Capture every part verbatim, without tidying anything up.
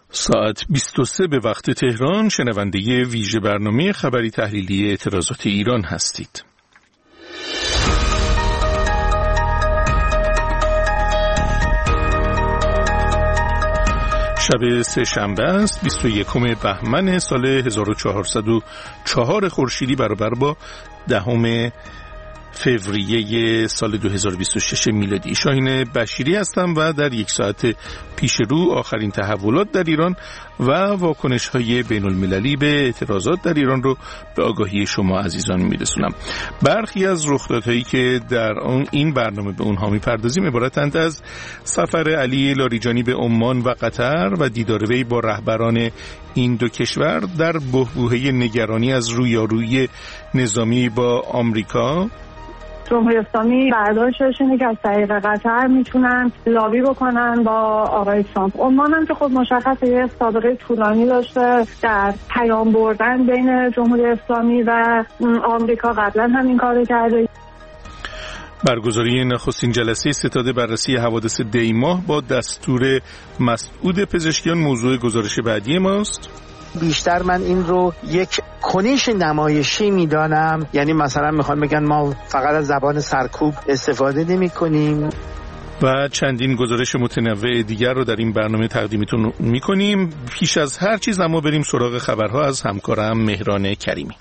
ساعت بیست و سه به وقت تهران، شنونده ویژه برنامه خبری تحلیلی اعتراضات ایران هستید. شب سه شنبه است، بیست و یکم بهمن سال هزار و چهارصد و چهار خورشیدی برابر با دهم فوریه سال دو هزار و بیست و شش میلادی. شاهین بشیری هستم و در یک ساعت پیش رو آخرین تحولات در ایران و واکنش‌های بین‌المللی به اعتراضات در ایران رو به آگاهی شما عزیزان میرسونم. برخی از رخدادهایی که در آن این برنامه به اونها میپردازیم عبارتند از سفر علی لاریجانی به عمان و قطر و دیدار وی با رهبران این دو کشور در بحبوحه نگرانی از رویارویی نظامی با آمریکا. جمهوری اسلامی برداشتش اینه که از طریق قطر میتونن لابی بکنن با آقای ترامپ. عمان هم که خود مشخصه یه سابقه طولانی داشته در پیام بردن بین جمهوری اسلامی و آمریکا، قبلا هم این کارو کرده. برگزاری نخستین جلسه ستاد بررسی حوادث دی ماه با دستور مسعود پزشکیان موضوع گزارش بعدی ماست. بیشتر من این رو یک کنش نمایشی میدانم، یعنی مثلا میخوام بگن ما فقط از زبان سرکوب استفاده نمی کنیم. و چندین گزارش متنوع دیگر رو در این برنامه تقدیمتون میکنیم. پیش از هر چیز اما بریم سراغ خبرها از همکارم مهران کریمی.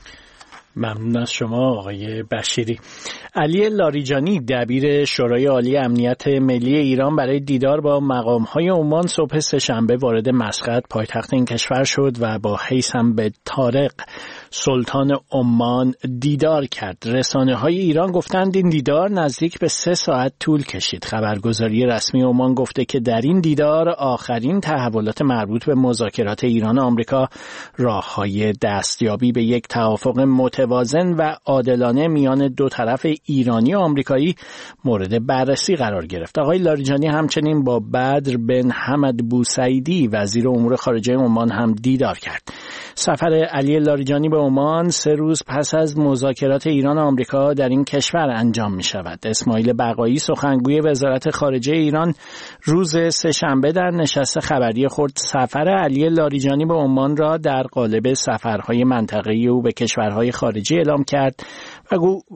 ممنون از شما آقای بشیری. علی لاریجانی دبیر شورای عالی امنیت ملی ایران برای دیدار با مقام‌های عمان صبح سه‌شنبه وارد مسقط پایتخت این کشور شد و با هیثم بن طارق سلطان عمان دیدار کرد. رسانه‌های ایران گفتند این دیدار نزدیک به سه ساعت طول کشید. خبرگزاری رسمی عمان گفته که در این دیدار آخرین تحولات مربوط به مذاکرات ایران و آمریکا راه‌های دستیابی به یک توافق متوازن و عادلانه میان دو طرف ایرانی و آمریکایی مورد بررسی قرار گرفت. آقای لاریجانی همچنین با بدر بن حمد بوسعیدی وزیر امور خارجه عمان هم دیدار کرد. سفر علی لاریجانی به عمان سه روز پس از مذاکرات ایران و آمریکا در این کشور انجام می شود. اسماعیل بقایی سخنگوی وزارت خارجه ایران روز سه‌شنبه در نشست خبری خود سفر علی لاریجانی به عمان را در قالب سفرهای منطقه‌ای او به کشورهای خارجی اعلام کرد و,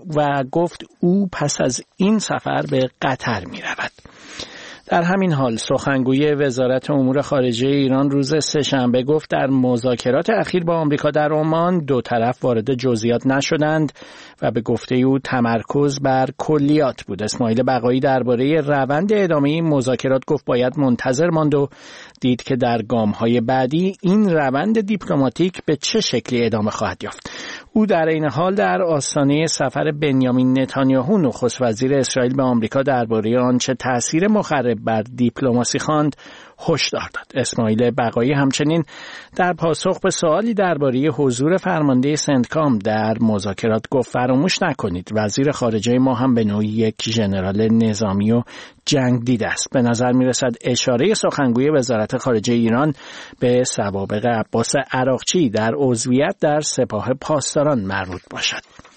و گفت او پس از این سفر به قطر می رود. در همین حال سخنگوی وزارت امور خارجه ایران روز سه‌شنبه گفت در مذاکرات اخیر با آمریکا در عمان دو طرف وارد جزئیات نشدند و به گفته او تمرکز بر کلیات بود. اسماعیل بقایی درباره روند ادامه این مذاکرات گفت باید منتظر ماند و دید که در گام‌های بعدی این روند دیپلماتیک به چه شکلی ادامه خواهد یافت. او در این حال در آستانه سفر بنیامین نتانیاهو نخست وزیر اسرائیل به آمریکا درباره آنچه تأثیر مخرب بر دیپلماسی خواند هشدار داد. اسماعیل بقایی همچنین در پاسخ به سوالی درباره حضور فرمانده سنتکام در مذاکرات گفت فراموش نکنید وزیر خارجه ما هم به نوعی یک ژنرال نظامی و جنگ دیده است. به نظر می رسد اشاره سخنگوی وزارت خارجه ایران به سوابق عباس عراقچی در عضویت در سپاه پاسداران مربوط باشد.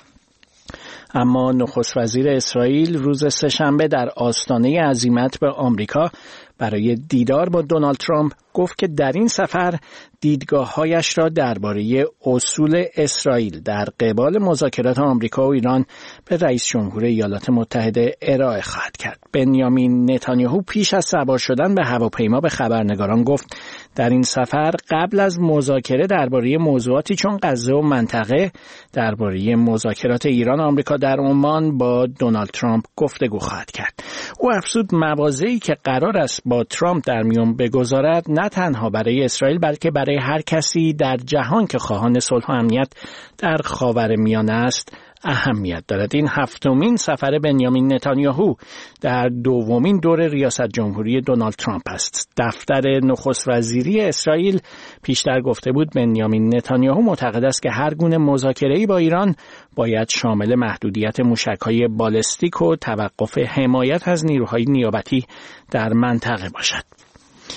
اما نخست وزیر اسرائیل روز سه‌شنبه در آستانه عزیمت به آمریکا برای دیدار با دونالد ترامپ گفت که در این سفر دیدگاه‌هایش را درباره اصول اسرائیل در قبال مذاکرات آمریکا و ایران به رئیس جمهور ایالات متحده ارائه خواهد کرد. بنیامین نتانیاهو پیش از سوار شدن به هواپیما به خبرنگاران گفت در این سفر قبل از مذاکره درباره موضوعاتی چون غزه و منطقه درباره مذاکرات ایران و آمریکا در عمان با دونالد ترامپ گفتگو خواهد کرد. او افزود مواضعی که قرار است با ترامپ در میان بگذارد نه تنها برای اسرائیل بلکه برای هر کسی در جهان که خواهان صلح و امنیت در خاورمیانه است اهمیت دارد. این هفتمین سفر بنیامین نتانیاهو در دومین دور ریاست جمهوری دونالد ترامپ است. دفتر نخست وزیری اسرائیل پیشتر گفته بود بنیامین نتانیاهو معتقد است که هر گونه مذاکره‌ای با ایران باید شامل محدودیت موشک‌های بالستیک و توقف حمایت از نیروهای نیابتی در منطقه باشد.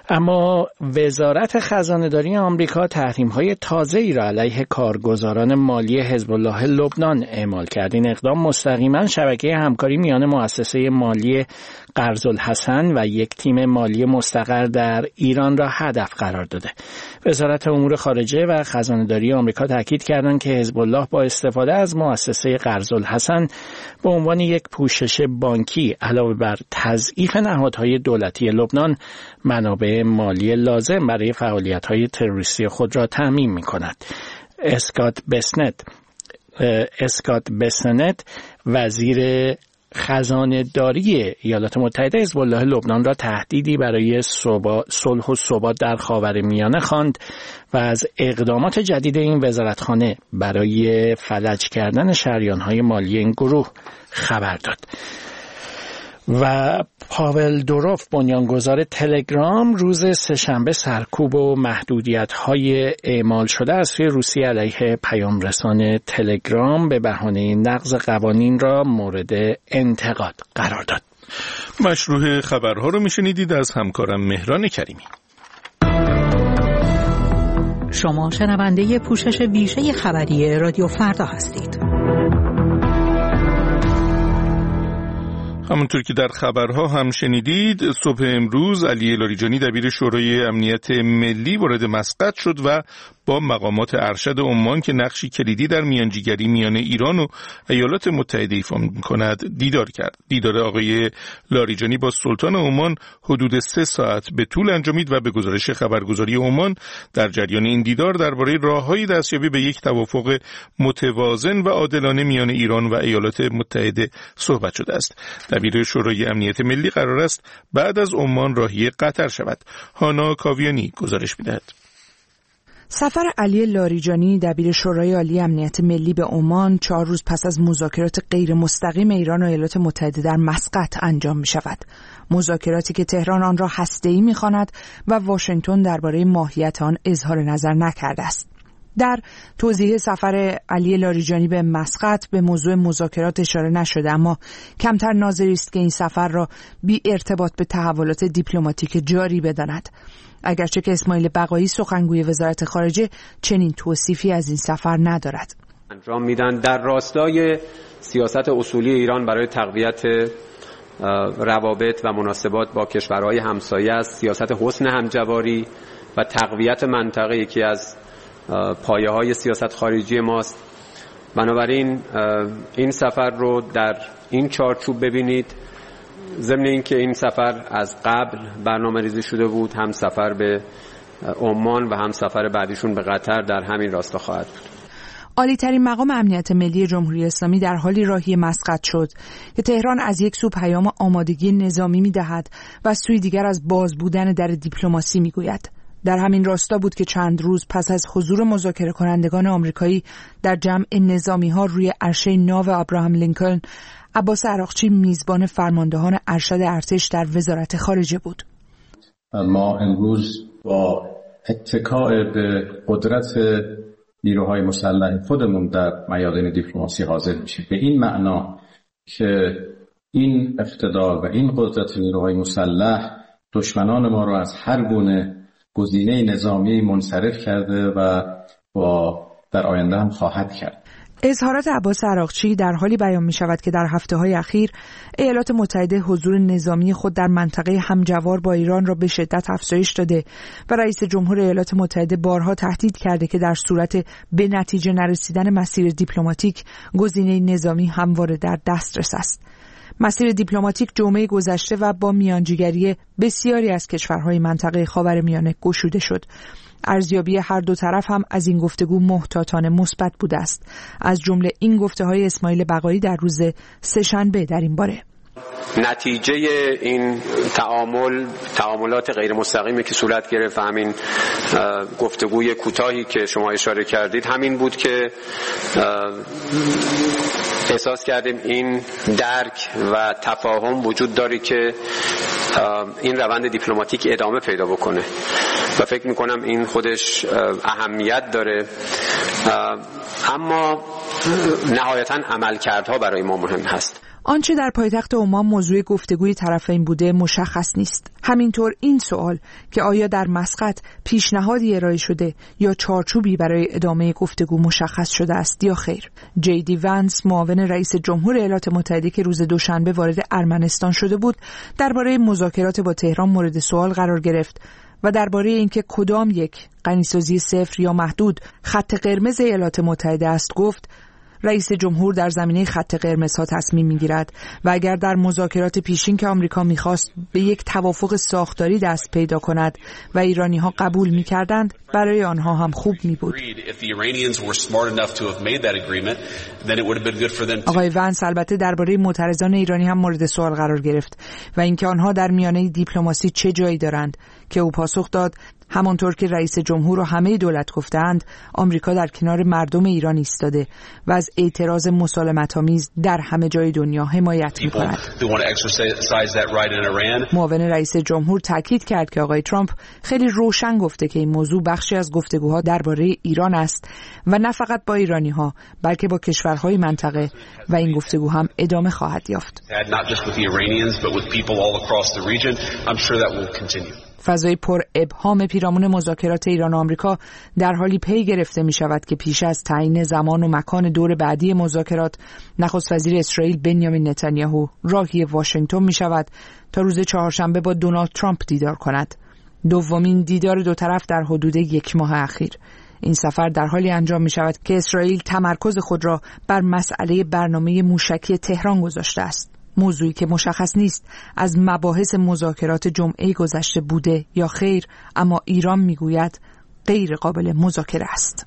اما وزارت خزانه‌داری آمریکا تحریم‌های تازه‌ای را علیه کارگزاران مالی حزب الله لبنان اعمال کرد. این اقدام مستقیما شبکه همکاری میان مؤسسه مالی قرض‌الحسن و یک تیم مالی مستقر در ایران را هدف قرار داده. وزارت امور خارجه و خزانه‌داری آمریکا تاکید کردند که حزب الله با استفاده از مؤسسه قرض‌الحسن به عنوان یک پوشش بانکی علاوه بر تضعیف نهادهای دولتی لبنان منابع مالی لازم برای فعالیت‌های تروریستی خود را تامین می‌کند. اسکات بسنت اسکات بسنت وزیر خزانه داری ایالات متحده حزب الله لبنان را تهدیدی برای صلح و ثبات در خاورمیانه خواند و از اقدامات جدید این وزارتخانه برای فلج کردن شریان‌های مالی این گروه خبر داد. و پاول دوروف بنیانگذار تلگرام روز سه‌شنبه سرکوب و محدودیت‌های اعمال شده از سوی روسیه علیه پیام رسان تلگرام به بهانه نقض قوانین را مورد انتقاد قرار داد. مشروع خبرها رو میشنیدید از همکارم مهران کریمی. شما شنونده پوشش ویژه خبری رادیو فردا هستید. همونطور که در خبرها هم شنیدید، صبح امروز علی لاریجانی دبیر شورای امنیت ملی وارد مسقط شد و با مقامات ارشد عمان که نقشی کلیدی در میانجیگری میان ایران و ایالات متحده ایفا می‌کند دیدار کرد. دیدار آقای لاریجانی با سلطان عمان حدود سه ساعت به طول انجامید و به گزارش خبرگزاری عمان در جریان این دیدار درباره راه‌های دستیابی به یک توافق متوازن و عادلانه میان ایران و ایالات متحده صحبت شده است. دبیر شورای امنیت ملی قرار است بعد از عمان راهی قطر شود. هانا کاویانی گزارش می‌دهد. سفر علی لاریجانی دبیر شورای عالی امنیت ملی به عمان چهار روز پس از مذاکرات غیر مستقیم ایران و ایالات متحده در مسقط انجام می شود. مذاکراتی که تهران آن را هسته‌ای می خواند و واشنگتن درباره ماهیت آن اظهار نظر نکرده است. در توضیح سفر علی لاریجانی به مسقط به موضوع مذاکرات اشاره نشده، اما کمتر ناظری است که این سفر را بی ارتباط به تحولات دیپلماتیک جاری بداند. اگرچه که اسماعیل بقایی سخنگوی وزارت خارجه چنین توصیفی از این سفر ندارد. انجام میدن در راستای سیاست اصولی ایران برای تقویت روابط و مناسبات با کشورهای همسایه است. سیاست حسن همجواری و تقویت منطقه یکی از پایه های سیاست خارجی ماست. بنابراین این سفر رو در این چارچوب ببینید. ضمن اینکه این سفر از قبل برنامه ریزی شده بود، هم سفر به عمان و هم سفر بعدیشون به قطر در همین راستا خواهد بود. عالی ترین مقام امنیت ملی جمهوری اسلامی در حالی راهی مسقط شد که تهران از یک سو پیام آمادگی نظامی می دهد و سوی دیگر از باز بودن در دیپلماسی می گوید. در همین راستا بود که چند روز پس از حضور مذاکره کنندگان آمریکایی در جمع نظامی ها روی عرشه ناو ابراهام لینکلن، عباس عراقچی میزبان فرماندهان ارشد ارتش در وزارت خارجه بود. ما امروز با اتکاء به قدرت نیروهای مسلح خودمون در میادین دیپلماسی حاضر میشیم، به این معنا که این اقتدار و این قدرت نیروهای مسلح دشمنان ما را از هر گونه گزینه نظامی منصرف کرده و با در آینده هم خواهد کرد. اظهارات عباس عراقچی در حالی بیان می شود که در هفته‌های اخیر ایالات متحده حضور نظامی خود در منطقه همجوار با ایران را به شدت افزایش داده و رئیس جمهور ایالات متحده بارها تهدید کرده که در صورت به نتیجه نرسیدن مسیر دیپلماتیک گزینه نظامی همواره در دسترس است. مسیر دیپلماتیک جمعه گذشته و با میانجیگری بسیاری از کشورهای منطقه خاورمیانه گشوده شد. ارزیابی هر دو طرف هم از این گفتگو محتاطانه مثبت بوده است، از جمله این گفته‌های اسماعیل بقایی در روز سه‌شنبه در این باره. نتیجه این تعامل تعاملات غیر مستقیمی که صورت گرفت، همین گفتگوی کوتاهی که شما اشاره کردید، همین بود که احساس کردیم این درک و تفاهم وجود داره که این روند دیپلماتیک ادامه پیدا بکنه و فکر میکنم این خودش اهمیت داره. اما نهایتاً عملکردها برای ما مهم هست. آنچه در پایتخت عمان موضوع گفتگوی طرفین بوده مشخص نیست. همینطور این سوال که آیا در مسقط پیشنهادی ارائه شده یا چارچوبی برای ادامه گفتگو مشخص شده است یا خیر. جی دی ونس، معاون رئیس جمهور ایالات متحده که روز دوشنبه وارد ارمنستان شده بود، درباره مذاکرات با تهران مورد سوال قرار گرفت و درباره اینکه کدام یک، غنیسازی صفر یا محدود، خط قرمز ایالات متحده است گفت: رئیس جمهور در زمینه خط قرمزها تصمیم می‌گیرد و اگر در مذاکرات پیشین که آمریکا می‌خواست به یک توافق ساختاری دست پیدا کند و ایرانی‌ها قبول می‌کردند، برای آنها هم خوب می‌بود. آقای ونس البته درباره معترضان ایرانی هم مورد سوال قرار گرفت و اینکه آنها در میانه دیپلماسی چه جایی دارند، که او پاسخ داد: همانطور که رئیس جمهور و همه دولت گفتند، آمریکا در کنار مردم ایران ایستاده و از اعتراض مسالمت‌آمیز در همه جای دنیا حمایت می‌کند. معاون رئیس جمهور تاکید کرد که آقای ترامپ خیلی روشن گفته که این موضوع بخشی از گفتگوها درباره ایران است و نه فقط با ایرانی‌ها، بلکه با کشورهای منطقه، و این گفتگو هم ادامه خواهد یافت. فضای پر ابهام پیرامون مذاکرات ایران و آمریکا در حالی پی گرفته می شود که پیش از تعیین زمان و مکان دور بعدی مذاکرات، نخست وزیر اسرائیل بنیامین نتانیاهو راهی واشنگتن می شود تا روز چهارشنبه با دونالد ترامپ دیدار کند. دومین دیدار دو طرف در حدود یک ماه اخیر. این سفر در حالی انجام می شود که اسرائیل تمرکز خود را بر مسئله برنامه موشکی تهران گذاشته است. موضوعی که مشخص نیست از مباحث مذاکرات جمعه گذشته بوده یا خیر، اما ایران میگوید غیر قابل مذاکره است.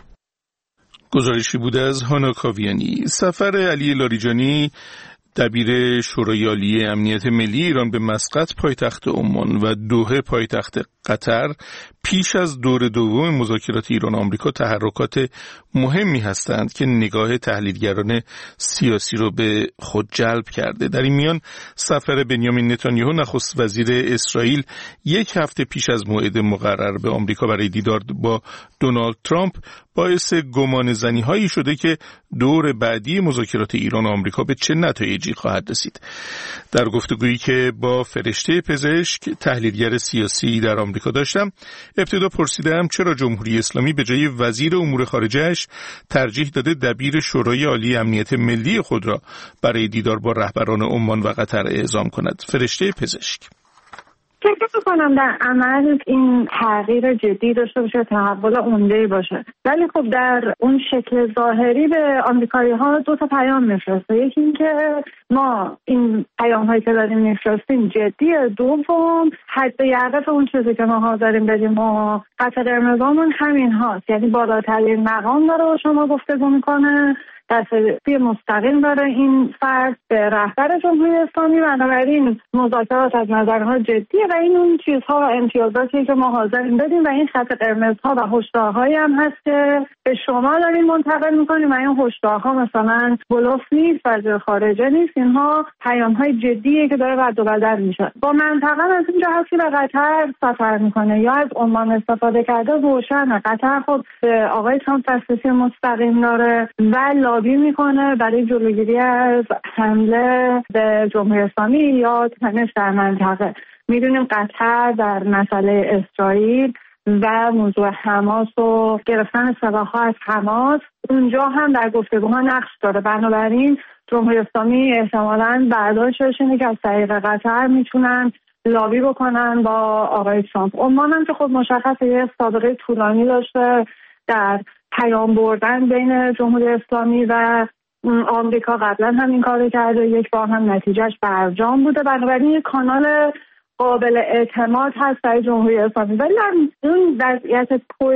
گزارشی بوده از هانا کاویانی. سفر علی لاریجانی، دبیر شورای عالی امنیت ملی ایران، به مسقط پایتخت عمان و دوحه پایتخت قطر پیش از دور دوم مذاکرات ایران و آمریکا تحرکات مهمی هستند که نگاه تحلیلگران سیاسی رو به خود جلب کرده. در این میان سفر بنیامین نتانیاهو نخست وزیر اسرائیل یک هفته پیش از موعد مقرر به آمریکا برای دیدار با دونالد ترامپ باعث گمان زنی هایی شده که دور بعدی مذاکرات ایران و آمریکا به چه نتایجی خواهد رسید. در گفتگویی که با فرشته پزشک، تحلیلگر سیاسی در آمریکا داشتم، ابتدا پرسیدم چرا جمهوری اسلامی به جای وزیر امور خارجه‌اش ترجیح داده دبیر شورای عالی امنیت ملی خود را برای دیدار با رهبران عمان و قطر اعزام کند. فرشته پزشک: فکر می‌کنم در عمل این تغییر جدی داشته باشه، تحول عمده‌ای باشه، ولی خب در اون شکل ظاهری به آمریکایی‌ها دو تا پیام می‌فرسته. یکی این که ما این پیام‌هایی که داریم می‌فرستیم جدیه، دوم حد یقف اون چیزی که ما حاضرین بدیم و خط قرمزمون همین هاست، یعنی بالاترین مقام داره و شما گفتگو می‌کنه، دسترسی مستقیم داره این فرد به رهبر جمهوری اسلامی، بنابراین مذاکرات از نظرها جدیه و این اون چیزها و امتیازاتی که ما حاضرین بدیم و این خط قرمزها و هشدارهایی هم هست که به شما داریم منتقل میکنیم و این هشدارها مثلا بلوف نیست، وزیر خارجه نیست، اینها پیام‌های جدیه که داره رد و بدل میشه. با منطقه از این جهت که به قطر سفر میکنه یا از عمان استفاده کرده روشنه. قطر خب به آقای ترامپ دسترسی مستقیم داره و لابی میکنه برای جلوگیری از حمله به جمهوری اسلامی یا تنش در منطقه. میدونیم قطر در مسئله اسرائیل و موضوع حماس و گرفتن سلاح‌ها از حماس اونجا هم در گفتگوها نقش داره. بنابراین جمهوری اسلامی احتمالاً برداشتش اینه که از طریق قطر میتونن لابی بکنن با آقای ترامپ. عمان هم که خب مشخصه یه سابقه طولانی داشته در پیام بردن بین جمهوری اسلامی و آمریکا، قبلا هم این کارو کرده، یک بار هم نتیجهش برجام بوده، بنابراین یک کانال قابل اعتماد هست برای جمهوری اسلامی. ولی اون وضعیت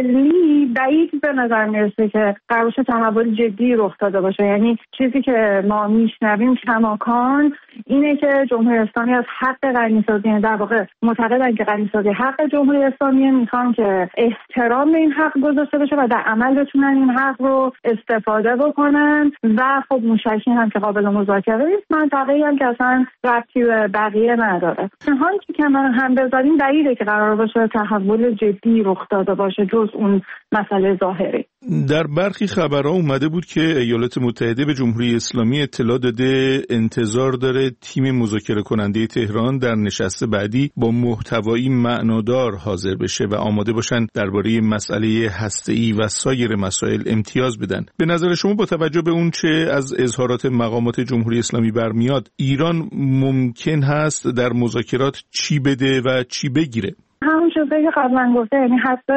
کلی بعید به نظر میرسه که قرار باشه تحول جدی رخ داده باشه. یعنی چیزی که ما میشنویم کماکان اینه که جمهوری اسلامی از حق غنیسازی، در واقع معتقدن که غنیسازی حق جمهوری اسلامی، میخوان که احترام به این حق گذاشته بشه و در عمل بتونن این حق رو استفاده بکنن و خب موشکی هم که قابل مذاکره نیست، منطقه‌ای هم که اصلا ربطی به بقیه نداره. حال کنار هم بذاریم بعیده که قرار باشه تحول جدی رخ داده باشه جز اون مسئله ظاهری. در برخی خبرها اومده بود که ایالات متحده به جمهوری اسلامی اطلاع داده انتظار داره تیم مذاکره کننده تهران در نشست بعدی با محتوایی معنادار حاضر بشه و آماده باشن درباره مسئله هسته‌ای و سایر مسائل امتیاز بدن. به نظر شما با توجه به اون چه از اظهارات مقامات جمهوری اسلامی برمیاد، ایران ممکن هست در مذاکرات چی بده و چی بگیره؟ همون چیزی که قبلا گفته، یعنی حتی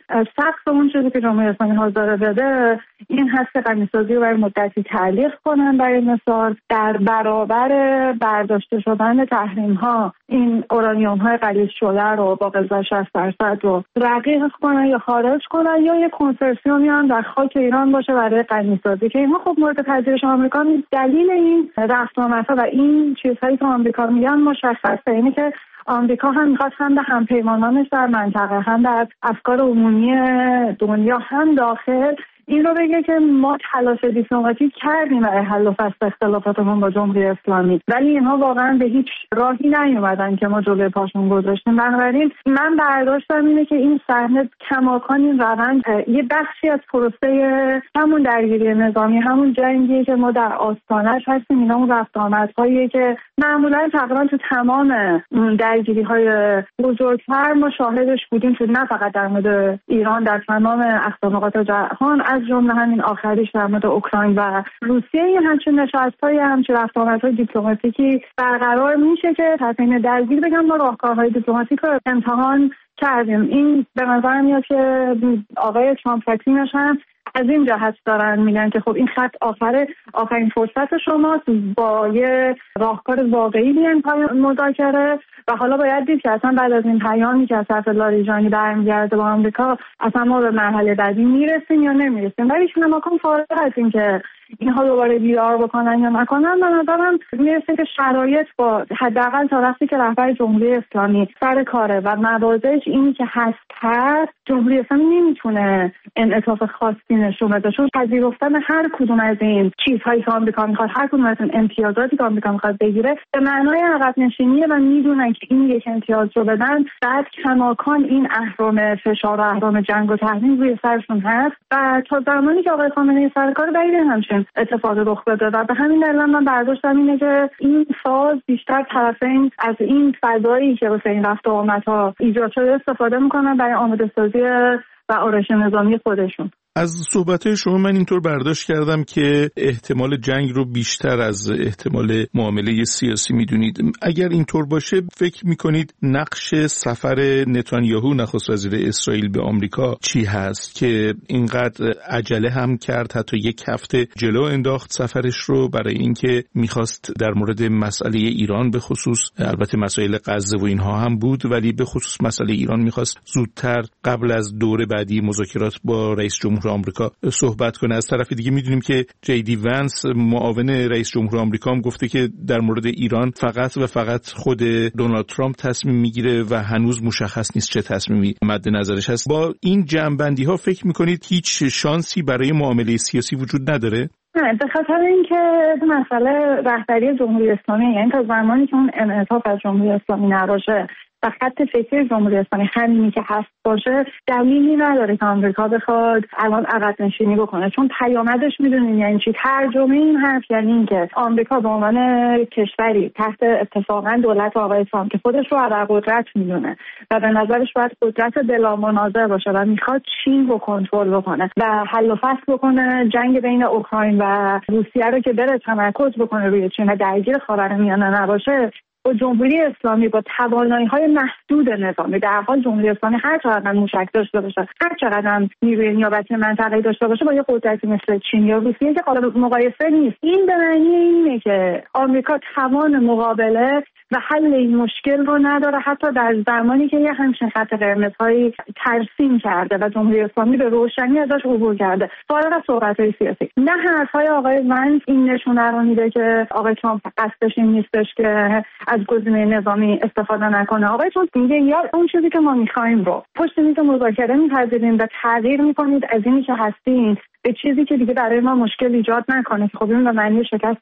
سقف اون چیزی که جمهوری اسلامی حاضر بده این هست که غنی‌سازی رو برای مدتی تعلیق کنن، برای مثال در برابر برداشته شدن تحریم ها این اورانیوم های غلیظ شده رو با غلظت شصت درصد رو رقیق کنن یا خارج کنن، یا یک کنسورسیومی هم در خاک ایران باشه برای غنی‌سازی که اینها خب مورد پذیرش آمریکا نیست. دلیل این رفتارها و این چیزهایی که آمریکا میگن مشخصه، اینه که آمریکا هم میخواد هم به همپیمانانش در منطقه، هم در افکار عمومی دنیا، هم داخل این رو بگه که ما تلاش دیپلماتیک کردیم برای حل و فصل اختلافاتمون با جمهوری اسلامی، ولی اینها واقعا به هیچ راهی نیومدن که ما جلوی پاشون گذاشتیم. بنابراین من برداشتم اینه که این صحنه کماکان این روند یه بخشی از پروسه همون درگیری نظامی، همون جنگی که ما در آستانش هستیم، اینا اون رفت آمدهاییه که معمولا تقریبا تو تمام درگیری‌های بزرگتر ما شاهدش بودیم، که نه فقط در مورد ایران، در تمام اقصا جهان، از جمله همین آخریش در مورد اوکراین و روسیه، این همچین نشست‌های همچین رفت آمدهای دیپلماتیکی برقرار میشه که تفهیم درگیر بگم ما راهکارهای دیپلماتیک رو امتحان کردیم. این به نظر میاد که آقای ترامپ و تیمش هم از این جهت دارن میگن که خب این خط آخر آخرین فرصت شماست، با یه راهکار واقعی بیان پای مذاکره. و حالا باید دید که اصلا بعد از این پیامی که از طرف لاریجانی برمیگرده با آمریکا اصلا ما به مرحله بعدی میرسیم یا نمیرسیم. ولی کماکان فارغ از این که اینها دوباره بیدار بکنن یا نکنن، من نظرم میرسه که شرایط با حداقل تا وقتی که رهبر جمهوری اسلامی سر کاره و مواضعش اینی که هست هست، جمهوری اسلامی نمیتونه انعطاف خاصی نشون بده، چون پذیرفتن هر کدوم از این چیزهایی که آمریکا میخواد، هر کدوم از این امتیازاتی که آمریکا میخواد بگیره، به معنای عقب نشینیه و میدونن که این یک امتیاز رو بدن بعد کماکان این اهرم فشار و اهرم جنگ و تحریم روی سرشون هست و تا زمانی که آقای خامنه‌ای سر کار بعید همچین اتفاق رخ بده. و به همین دلیل من برداشتم اینه که این فاز بیشتر طرفین از این فضایی که واسه این رفت و آمدها ایجاد شده استفاده میکنن برای آماده سازی و آرایش نظامی خودشون. از صحبت‌های شما من اینطور برداشت کردم که احتمال جنگ رو بیشتر از احتمال معامله سیاسی میدونید. اگر اینطور باشه فکر میکنید نقش سفر نتانیاهو نخست وزیر اسرائیل به آمریکا چی هست که اینقدر عجله هم کرد، حتی یک هفته جلو انداخت سفرش رو برای اینکه میخواست در مورد مسئله ایران به خصوص، البته مسائل غزه و اینها هم بود، ولی به خصوص مسئله ایران میخواست زودتر قبل از دوره بعدی مذاکرات با رئیس جمهور آمریکا صحبت کنه. از طرف دیگه میدونیم که جی دی ونس معاون رئیس جمهور آمریکا هم گفته که در مورد ایران فقط و فقط خود دونالد ترامپ تصمیم میگیره و هنوز مشخص نیست چه تصمیمی مد نظرش هست. با این جمع‌بندی ها فکر میکنید هیچ شانسی برای معامله سیاسی وجود نداره؟ نه، به خاطر اینکه مسئله رهبری جمهوری اسلامی، یعنی تا زمانی که اون انعطاف از جمهوری اسلامی نباشه و خط فکری جمهوری اسلامی همینی که هست باشه، دلیلی نداره که آمریکا بخواد الان عقب نشینی بکنه، چون پیامدش میدونین یعنی چی. ترجمه این حرف یعنی این که آمریکا به عنوان کشوری تحت اتفاقا دولت آقای ترامپ که خودش رو ابرقدرت میدونه و به نظرش باید قدرت بلا منازع باشه و میخواد چین رو کنترل بکنه و حل و فصل بکنه جنگ بین اوکراین و روسیه رو که بره تمرکز بکنه روی چین و درگیر خاورمیانه نباشه، با جمهوری اسلامی با توانایی‌های محدود نظامی، در حال جمهوری اسلامی هر چقدر موشک داشته باشه، هر چقدر نیروی نیابتی منطقه‌ای داشته باشه، با یه قدرتی مثل چین یا روسیه که قابل مقایسه نیست، این به معنی اینه که آمریکا توان مقابله و حل این مشکل رو نداره، حتی در زمانی که یه همچین خط قرمزهایی ترسیم کرده و جمهوری اسلامی به روشنی ازش عبور کرده. فارغ از صحبت‌های سیاسی، نه حرف‌های آقای ونس این نشونه رو میده که آقای ترامپ قصدش این نیستش که از گزینه نظامی استفاده نکنه. آقای ترامپ میگه یا اون چیزی که ما می‌خوایم رو پشت میز مذاکره می‌پذیریم و تغییر می‌کنید از اینی که هستین به چیزی که دیگه برای ما مشکل ایجاد نکنه. خب این به معنی شکست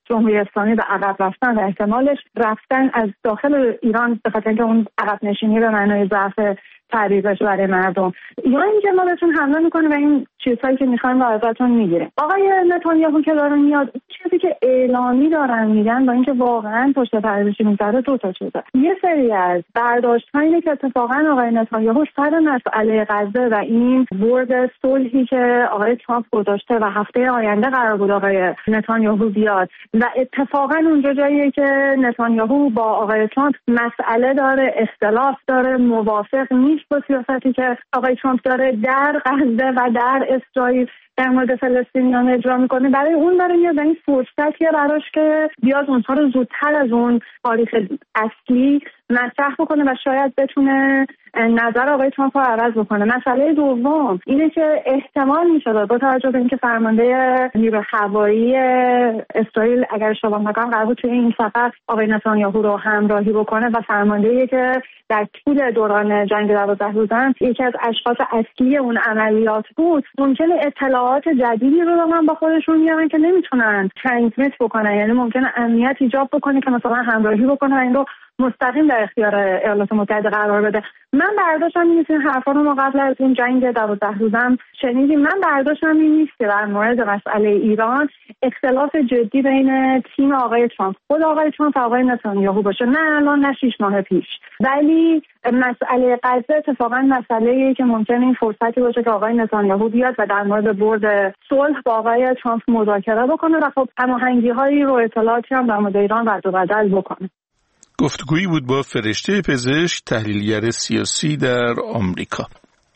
جمهوری اسلامی به عقب رفتن و احتمالش رفتن از داخل ایران به خاطر اینکه اون عقب نشینی به معنای ضعف تعریفش برای مردم، یا اینکه ما بهتون حمله میکنیم و این چیزهایی که میخوایم رو ازتون میگیریم. آقای نتانیاهو که داره میاد، چیزی که اعلامی دارن میگن با اینکه واقعا پشت پرده‌ای میذاره دو تا چیزه. یه سری از برداشت‌هایی که اتفاقا آقای نتانیاهو سر مسئله غزه و این برد صلحی که آقای ترامپ گذاشته و هفته آینده قرار بود آقای نتانیاهو بیاد و اتفاقا اونجا جاییه که نتانیاهو با آقای ترامپ مسئله داره، اختلاف داره، موافق نیست با سیاستی که آقای ترامپ داره در غزه و در اسرائیل در مورد فلسطینیان اجرا میکنه. برای اون داره میاد این فرصتیه براش که بیاد اونها رو زودتر از اون تاریخ اصلی مطرح بکنه و شاید بتونه نظر آقای ترامپ رو عوض بکنه. مسئله دوم اینه که احتمال میشه با توجه به اینکه فرمانده نیروی هوایی اسرائیل اگر اشتباه نکنم قرار بود توی این سفر آقای نتانیاهو رو همراهی بکنه و فرمانده‌ای که در طول دوران جنگ دوازده روزن یکی از اشخاص اصلی اون عملیات بود، ممکنه اطلاعات جدیدی رو به من با خودشون میارن که نمیتونن ترانسمیت بکنن، یعنی ممکنه امنیت ایجاب بکنه که مثلا همراهی بکنه و این رو مستقیم در اختیار ایالات متحده قرار بده. من برداشتم این نیست، این حرفا رو ما قبل از این جنگ دوازده روزم شنیدیم. من برداشتم این نیست که در مورد مسئله ایران اختلاف جدی بین تیم آقای ترامپ، خود آقای ترامپ و آقای نتانیاهو باشه، نه الان نه شیش ماه پیش، ولی مسئله غزه اتفاقا مسئله‌ایه که ممکنه این فرصتی باشه که آقای نتانیاهو بیاد و در مورد برد صلح با آقای ترامپ مذاکره بکنه و خب هماهنگی‌هایی رو اطلاعاتی هم در مورد ایران رد و بدل بکنه. گفتگویی بود با فرشته پزشک، تحلیلگر سیاسی در آمریکا.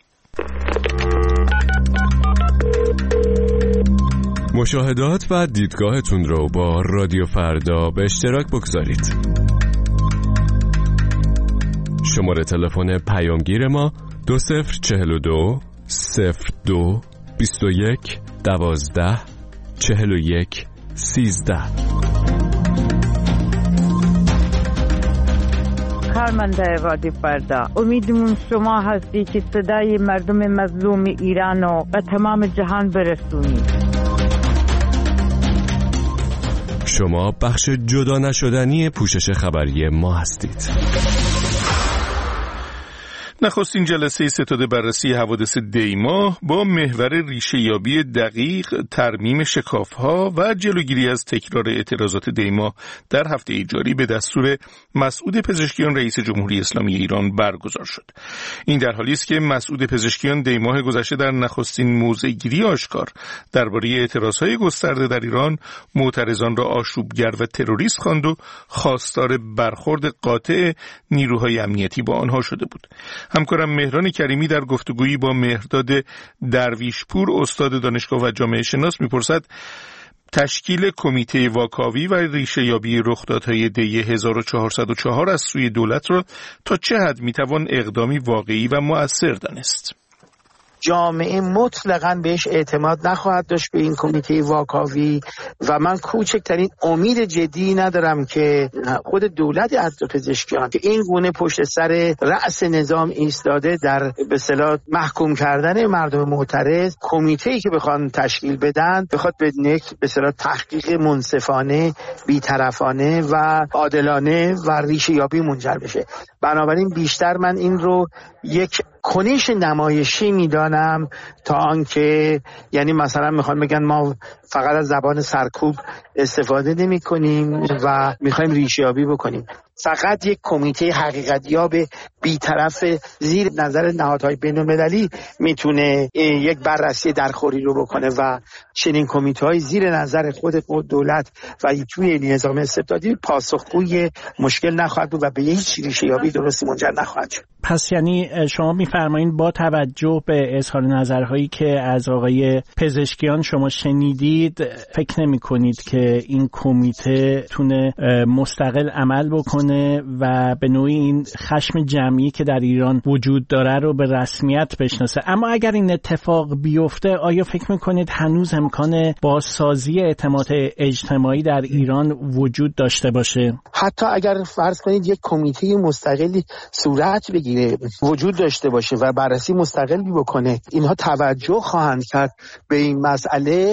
مشاهدات و دیدگاهتون رو با رادیو فردا به اشتراک بگذارید. شماره تلفن پیامگیر ما دو صفر چهل و دو صفر دو بیست و یک دوازده چهل و یک سیزده. کارمنده رادیو فردا، امیدمون شما هستی که صدای مردم مظلوم ایران و تمام جهان برسونید. شما بخش جدا نشدنی پوشش خبری ما هستید. نخستین جلسه ستاد بررسی حوادث دی‌ماه با محور ریشه‌یابی دقیق، ترمیم شکاف‌ها و جلوگیری از تکرار اعتراضات دی‌ماه در هفته جاری به دستور مسعود پزشکیان رئیس جمهوری اسلامی ایران برگزار شد. این در حالی است که مسعود پزشکیان دی‌ماه گذشته در نخستین موضع‌گیری آشکار درباره اعتراضهای گسترده در ایران معترضان را آشوبگر و تروریست خواند و خواستار برخورد قاطع نیروهای امنیتی با آنها شده بود. همکارم مهران کریمی در گفتگویی با مهرداد درویشپور استاد دانشگاه و جامعه شناس میپرسد تشکیل کمیته واکاوی و ریشه‌یابی رخدادهای دی هزار و چهارصد و چهار از سوی دولت را تا چه حد میتوان اقدامی واقعی و مؤثر دانست؟ جامعه مطلقاً بهش اعتماد نخواهد داشت به این کمیته واکاوی و من کوچکترین امید جدی ندارم که خود دولت عدل پزشکیان که این گونه پشت سر رأس نظام ایستاده در به اصطلاح محکوم کردن مردم معترض، کمیته‌ای که بخوان تشکیل بدن بخواد به یک به اصطلاح تحقیق منصفانه، بی‌طرفانه و عادلانه و ریشه‌یابی منجر بشه. بنابراین بیشتر من این رو یک کنش نمایشی میدانم تا آنکه یعنی مثلا میخوان بگن ما فقط از زبان سرکوب استفاده نمی کنیم و میخوایم ریشه‌یابی بکنیم. فقط یک کمیته حقیقتیاب بی‌طرف زیر نظر نهادهای بین‌المللی میتونه یک بررسی درخوری رو بکنه و چنین کمیته‌های زیر نظر خود دولت و توی نظام استبدادی پاسخگوی مشکل نخواهد بود و به هیچ ریشه‌یابی درستی منجر نخواهد شد. پس یعنی شما میفرمایید با توجه به اظهار نظرهایی که از آقای پزشکیان شما شنیدید فکر نمی کنید که این کمیته تونه مستقل عمل بکنه و به نوعی این خشم جمعی که در ایران وجود داره رو به رسمیت بشناسه؟ اما اگر این اتفاق بیفته آیا فکر میکنید هنوز امکان بازسازی اعتماد اجتماعی در ایران وجود داشته باشه؟ حتی اگر فرض کنید یک کمیته مستقلی صورت بگیره، وجود داشته باشه و بررسی مستقلی بکنه، اینها توجه خواهند کرد به این مسئله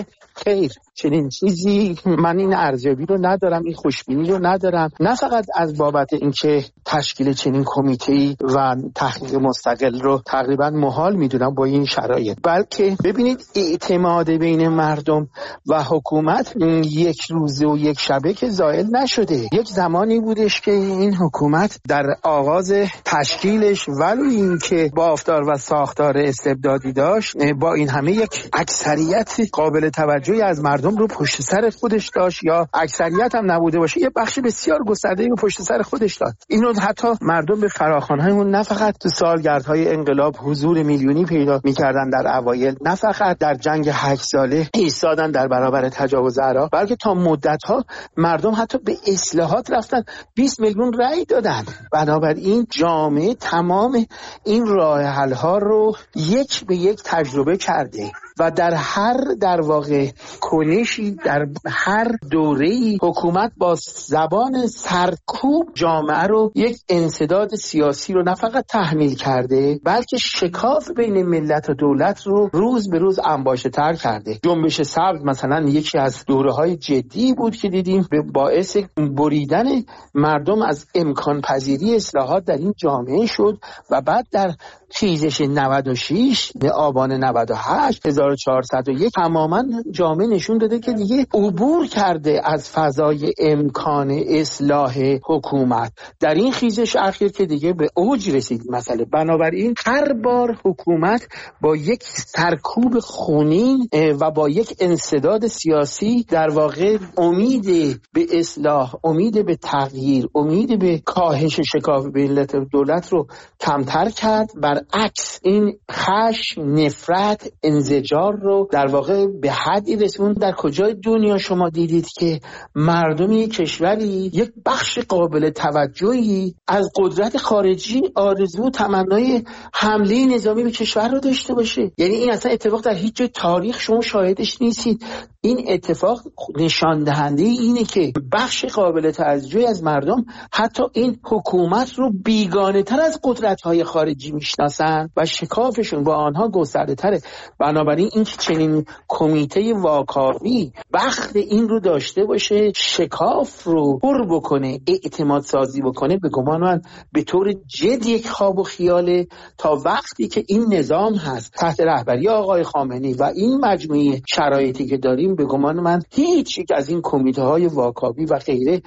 خیر، چنین چیزی من این ارزیابی رو ندارم، این خوشبینی رو ندارم، نه فقط از بابت اینکه تشکیل چنین کمیته‌ای و تحقیق مستقل رو تقریبا محال میدونم با این شرایط، بلکه ببینید اعتماد بین مردم و حکومت یک روزه و یک شبه که زائل نشده. یک زمانی بودش که این حکومت در آغاز تشکیلش ولی اینکه بافتار و ساختار استبدادی داشت، با این همه یک اکثریت قابل توجهی از مردم رو پشت سر خودش داشت، یا اکثریت هم نبوده باشه یه بخش بسیار گسترده‌ای رو پشت سر خودش داشت. اینو حتی مردم به فراخوان‌هامون نه فقط تو سالگردهای انقلاب حضور میلیونی پیدا می‌کردن در اوایل، نه فقط در جنگ هشت ساله ایستادن در برابر تجاوز عراق، بلکه تا مدت‌ها مردم حتی به اصلاحات رفتن، بیست میلیون رأی دادن. بنابراین جامعه تمام این راه حل‌ها رو یک به یک تجربه کرده و در هر در واقع کنشی، در هر دوره‌ای حکومت با زبان سرکوب جامعه رو یک انسداد سیاسی رو نه فقط تحمیل کرده، بلکه شکاف بین ملت و دولت رو روز به روز انباشت‌تر کرده. جنبش سبز مثلا یکی از دوره‌های جدی بود که دیدیم به باعث بریدن مردم از امکان پذیری اصلاحات در این جامعه شد و بعد در خیزش نود و شش به آبان نود و هشت هزار و چهارصد و یک تماما جامعه نشون داده که دیگه عبور کرده از فضای امکان اصلاح حکومت. در این خیزش اخیر که دیگه به اوج رسید مسئله، بنابراین هر بار حکومت با یک سرکوب خونین و با یک انسداد سیاسی در واقع امید به اصلاح، امید به تغییر، امید به کاهش شکاف ملت و دولت رو کمتر کرد. برعکس این خشم، نفرت، انزجار رو در واقع به حدی رسوند. در کجای دنیا شما دیدید که مردم یک کشوری یک بخش قابل توجهی از قدرت خارجی آرزو و تمنای حمله نظامی به کشور رو داشته باشه؟ یعنی این اصلا اتفاق در هیچ جای تاریخ شما شاهدش نیستید. این اتفاق نشان دهنده اینه که بخش قابل توجهی از مردم حتی این حکومت رو بیگانه تر از قدرت‌های خارجی میشناسن و شکافشون با آنها گسترده تره. بنابراین این که چنین کمیته واکاوی بخت این رو داشته باشه، شکاف رو پر بکنه، اعتماد سازی بکنه، به گمان من به طور جد یک خواب و خیاله. تا وقتی که این نظام هست تحت رهبری آقای خامنه‌ای و این مجموعه شرایطی که داریم، به گمان من هیچ یک از این کمیته های واکاوی و غیره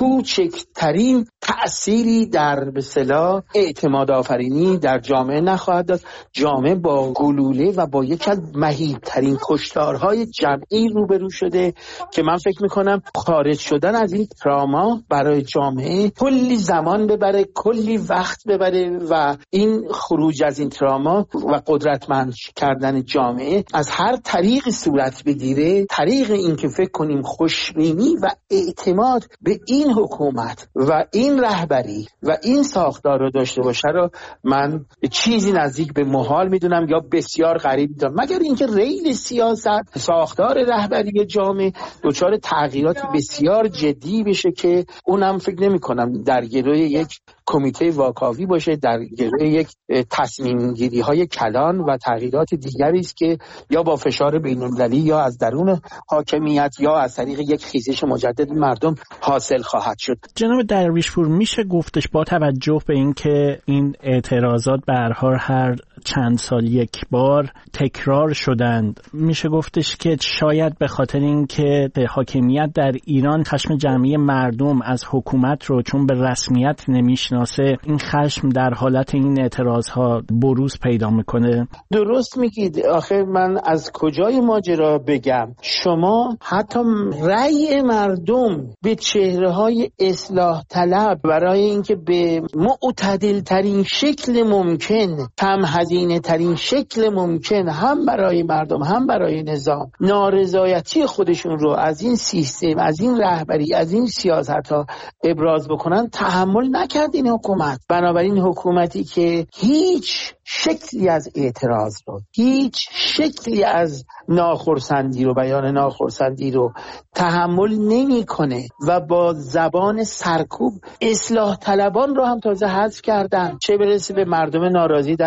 کوچکترین تأثیری در به اصطلاح اعتماد آفرینی در جامعه نخواهد داد. جامعه با گلوله و با یک از مهیب‌ترین کشتارهای جمعی روبرو شده که من فکر میکنم خارج شدن از این تراما برای جامعه کلی زمان ببره، کلی وقت ببره و این خروج از این تراما و قدرتمند کردن جامعه از هر طریق صورت بگیره، طریق این که فکر کنیم خوشبینی و اعتماد به این حکومت و این رهبری و این ساختار رو داشته باشه رو من چیزی نزدیک به محال میدونم یا بسیار غریب میدونم، مگر اینکه ریل سیاست، ساختار رهبری جامعه دچار تغییرات بسیار جدی بشه که اونم فکر نمی کنم در گروه یک کمیته واکاوی باشه، در گروه یک تصمیم گیری های کلان و تغییرات دیگری است که یا با فشار بین‌المللی یا از درون حاکمیت یا از طریق یک خیزش مجدد مردم حاصل خواهد شد. جناب درویشپور، میشه گفتش با توجه به اینکه این اعتراضات به هر حال هر چند سال یک بار تکرار شدند، میشه گفتش که شاید به خاطر اینکه حاکمیت در ایران خشم جمعی مردم از حکومت رو چون به رسمیت نمیشناسه، این خشم در حالت این اعتراضها بروز پیدا میکنه؟ درست میگید. آخه من از کجای ماجرا بگم؟ شما حتی رأی مردم به چهره های اصلاح طلب برای اینکه به معتدل ترین شکل ممکن، کم هزینه ترین شکل ممکن، هم برای مردم هم برای نظام، نارضایتی خودشون رو از این سیستم، از این رهبری، از این سیاست ها ابراز بکنن، تحمل نکرد این حکومت. بنابراین حکومتی که هیچ شکلی از اعتراض رو، هیچ شکلی از ناخرسندی رو، بیان ناخرسندی رو تحمل نمیکنه و با زبان سرکوب اصلاح طلبان رو هم تازه حذف کردن، چه برسه به مردم ناراضی در خیابان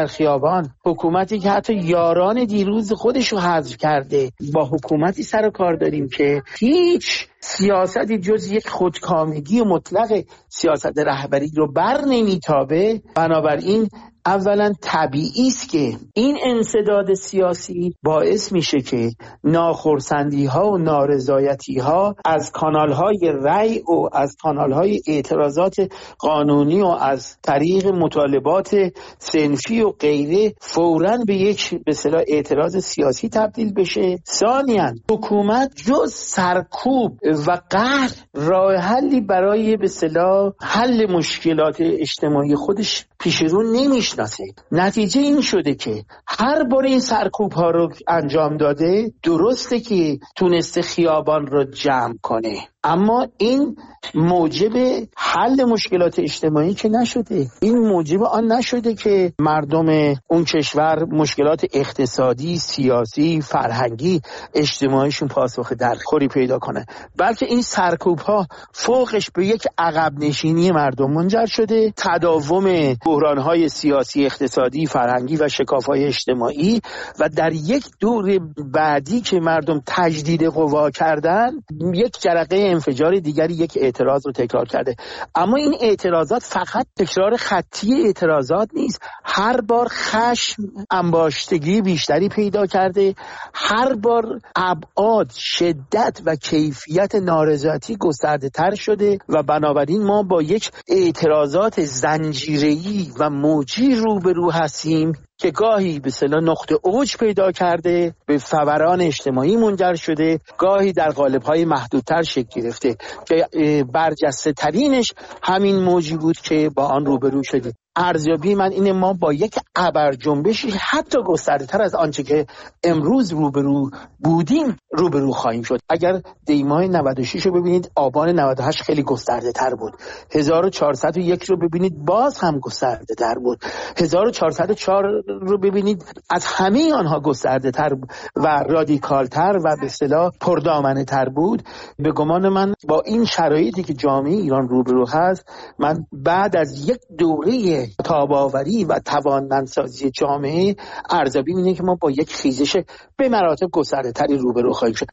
طالبان، حکومتی که حتی یاران دیروز خودشو حذف کرده، با حکومتی سر و کار داریم که هیچ سیاستی جز یک خودکامگی و مطلق سیاست رهبری رو بر نمیتابه. بنابراین اولا طبیعی است که این انسداد سیاسی باعث میشه که ناخرسندی ها و نارضایتی ها از کانال های رأی و از کانال های اعتراضات قانونی و از طریق مطالبات صنفی و غیره فوراً به یک به اصطلاح اعتراض سیاسی تبدیل بشه. ثانیاً حکومت جز سرکوب و قهر راه حلی برای به اصطلاح حل مشکلات اجتماعی خودش پیش رو نمیشناسه. نتیجه این شده که هر بار این سرکوب ها رو انجام داده، درسته که تونسته خیابان رو جمع کنه، اما این موجب حل مشکلات اجتماعی که نشده. این موجب آن نشده که مردم اون کشور مشکلات اقتصادی، سیاسی، فرهنگی، اجتماعیشون پاسخ درخوری پیدا کنه، بلکه این سرکوب ها فوقش به یک عقب نشینی مردم منجر شده، تداوم بحران های سیاسی، اقتصادی، فرهنگی و شکاف های اجتماعی، و در یک دور بعدی که مردم تجدید قوا کردن، یک جرقه انفجار دیگری یک اعتراض رو تکرار کرده. اما این اعتراضات فقط تکرار خطی اعتراضات نیست، هر بار خشم انباشتگی بیشتری پیدا کرده، هر بار ابعاد، شدت و کیفیت نارضایتی گسترده تر شده و بنابراین ما با یک اعتراضات زنجیره‌ای و موجی روبرو هستیم که گاهی به اصطلاح نقطه اوج پیدا کرده، به فوران اجتماعی منجر شده، گاهی در قالب‌های محدودتر شکل گرفته که برجسته ترینش همین موجی بود که با آن روبرو شدیم. ارزیابی من اینه ما با یک ابر جنبشی حتی گسترده تر از آنچه که امروز روبرو بودیم روبرو خواهیم شد. اگر دیماه نود و شش رو ببینید، آبان نود و هشت خیلی گسترده تر بود، هزار و چهارصد و یک رو ببینید باز هم گسترده تر بود، هزار و چهارصد و چهار رو ببینید از همه آنها گسترده تر و رادیکال تر و به اصطلاح پردامنه تر بود. به گمان من با این شرایطی که جامعه ایران روبرو هست، من بعد از یک دوره تاب‌آوری و توانمندسازی جامعه، ارزیابی اینه که ما با یک خیزش به مراتب گسترده‌تری روبرو خواهیم شد.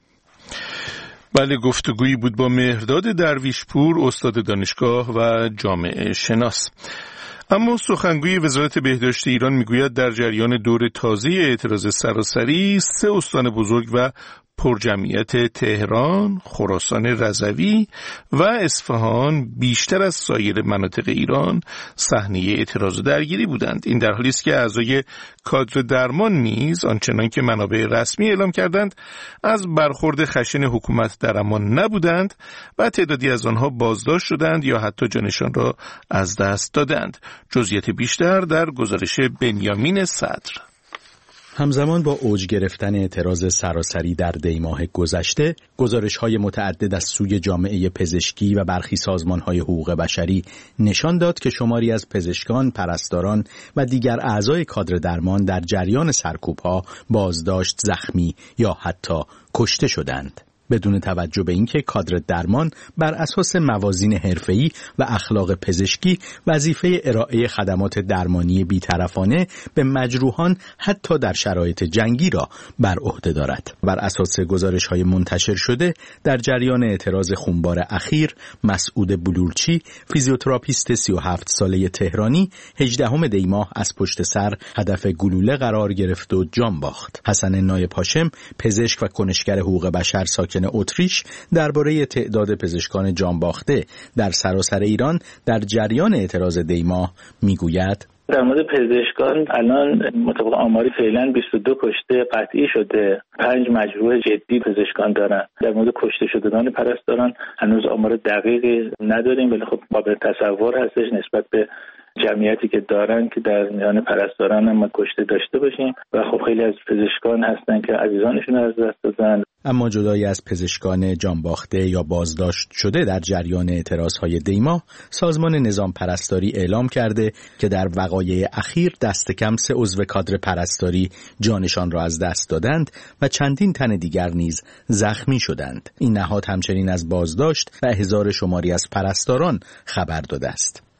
بله، گفتگویی بود با مهرداد درویشپور، استاد دانشگاه و جامعه شناس. اما سخنگوی وزارت بهداشت ایران میگوید در جریان دور تازه اعتراض سراسری، سه استان بزرگ و پرجمعیت تهران، خراسان رضوی و اصفهان بیشتر از سایر مناطق ایران صحنه اعتراض و درگیری بودند. این در حالی است که اعضای کادر درمان نیز آنچنان که منابع رسمی اعلام کردند از برخورد خشن حکومت در امان نبودند و تعدادی از آنها بازداشت شدند یا حتی جانشان را از دست دادند. جزئیات بیشتر در گزارش بنیامین صدر. همزمان با اوج گرفتن اعتراض سراسری در دی ماه گذشته، گزارش‌های متعدد از سوی جامعه پزشکی و برخی سازمان‌های حقوق بشری نشان داد که شماری از پزشکان، پرستاران و دیگر اعضای کادر درمان در جریان سرکوب‌ها بازداشت، زخمی یا حتی کشته شدند. بدون توجه به اینکه کادر درمان بر اساس موازین حرفه‌ای و اخلاق پزشکی وظیفه ارائه خدمات درمانی بی‌طرفانه به مجروحان حتی در شرایط جنگی را بر عهده دارد. بر اساس گزارش‌های منتشر شده در جریان اعتراض خونبار اخیر، مسعود بلورچی، فیزیوتراپیست سی و هفت ساله تهرانی، هجدهم دی ماه از پشت سر هدف گلوله قرار گرفت و جان باخت. حسن نایب هاشم، پزشک و کنشگر حقوق بشر ساکن اتریش، درباره تعداد پزشکان جان باخته در سراسر ایران در جریان اعتراض دی ماه میگوید: در مورد پزشکان الان مطابق آماری فعلا بیست و دو کشته قطعی شده، پنج مجروح جدی پزشکان دارن. در مورد کشته شدگان پرستاران هنوز آمار دقیقی نداریم، ولی خب قابل تصور هستش نسبت به جمعیتی که دارن که در میان پرستاران هم کشته داشته باشیم و خب خیلی از پزشکان هستن که عزیزانشون از دست دادن. اما جدای از پزشکان جانباخته یا بازداشت شده در جریان اعتراضهای دی ماه، سازمان نظام پرستاری اعلام کرده که در وقایع اخیر دست کم سه عضو کادر پرستاری جانشان را از دست دادند و چندین تن دیگر نیز زخمی شدند. این نهاد همچنین از بازداشت و احضار شماری از پرستاران خبر داده است.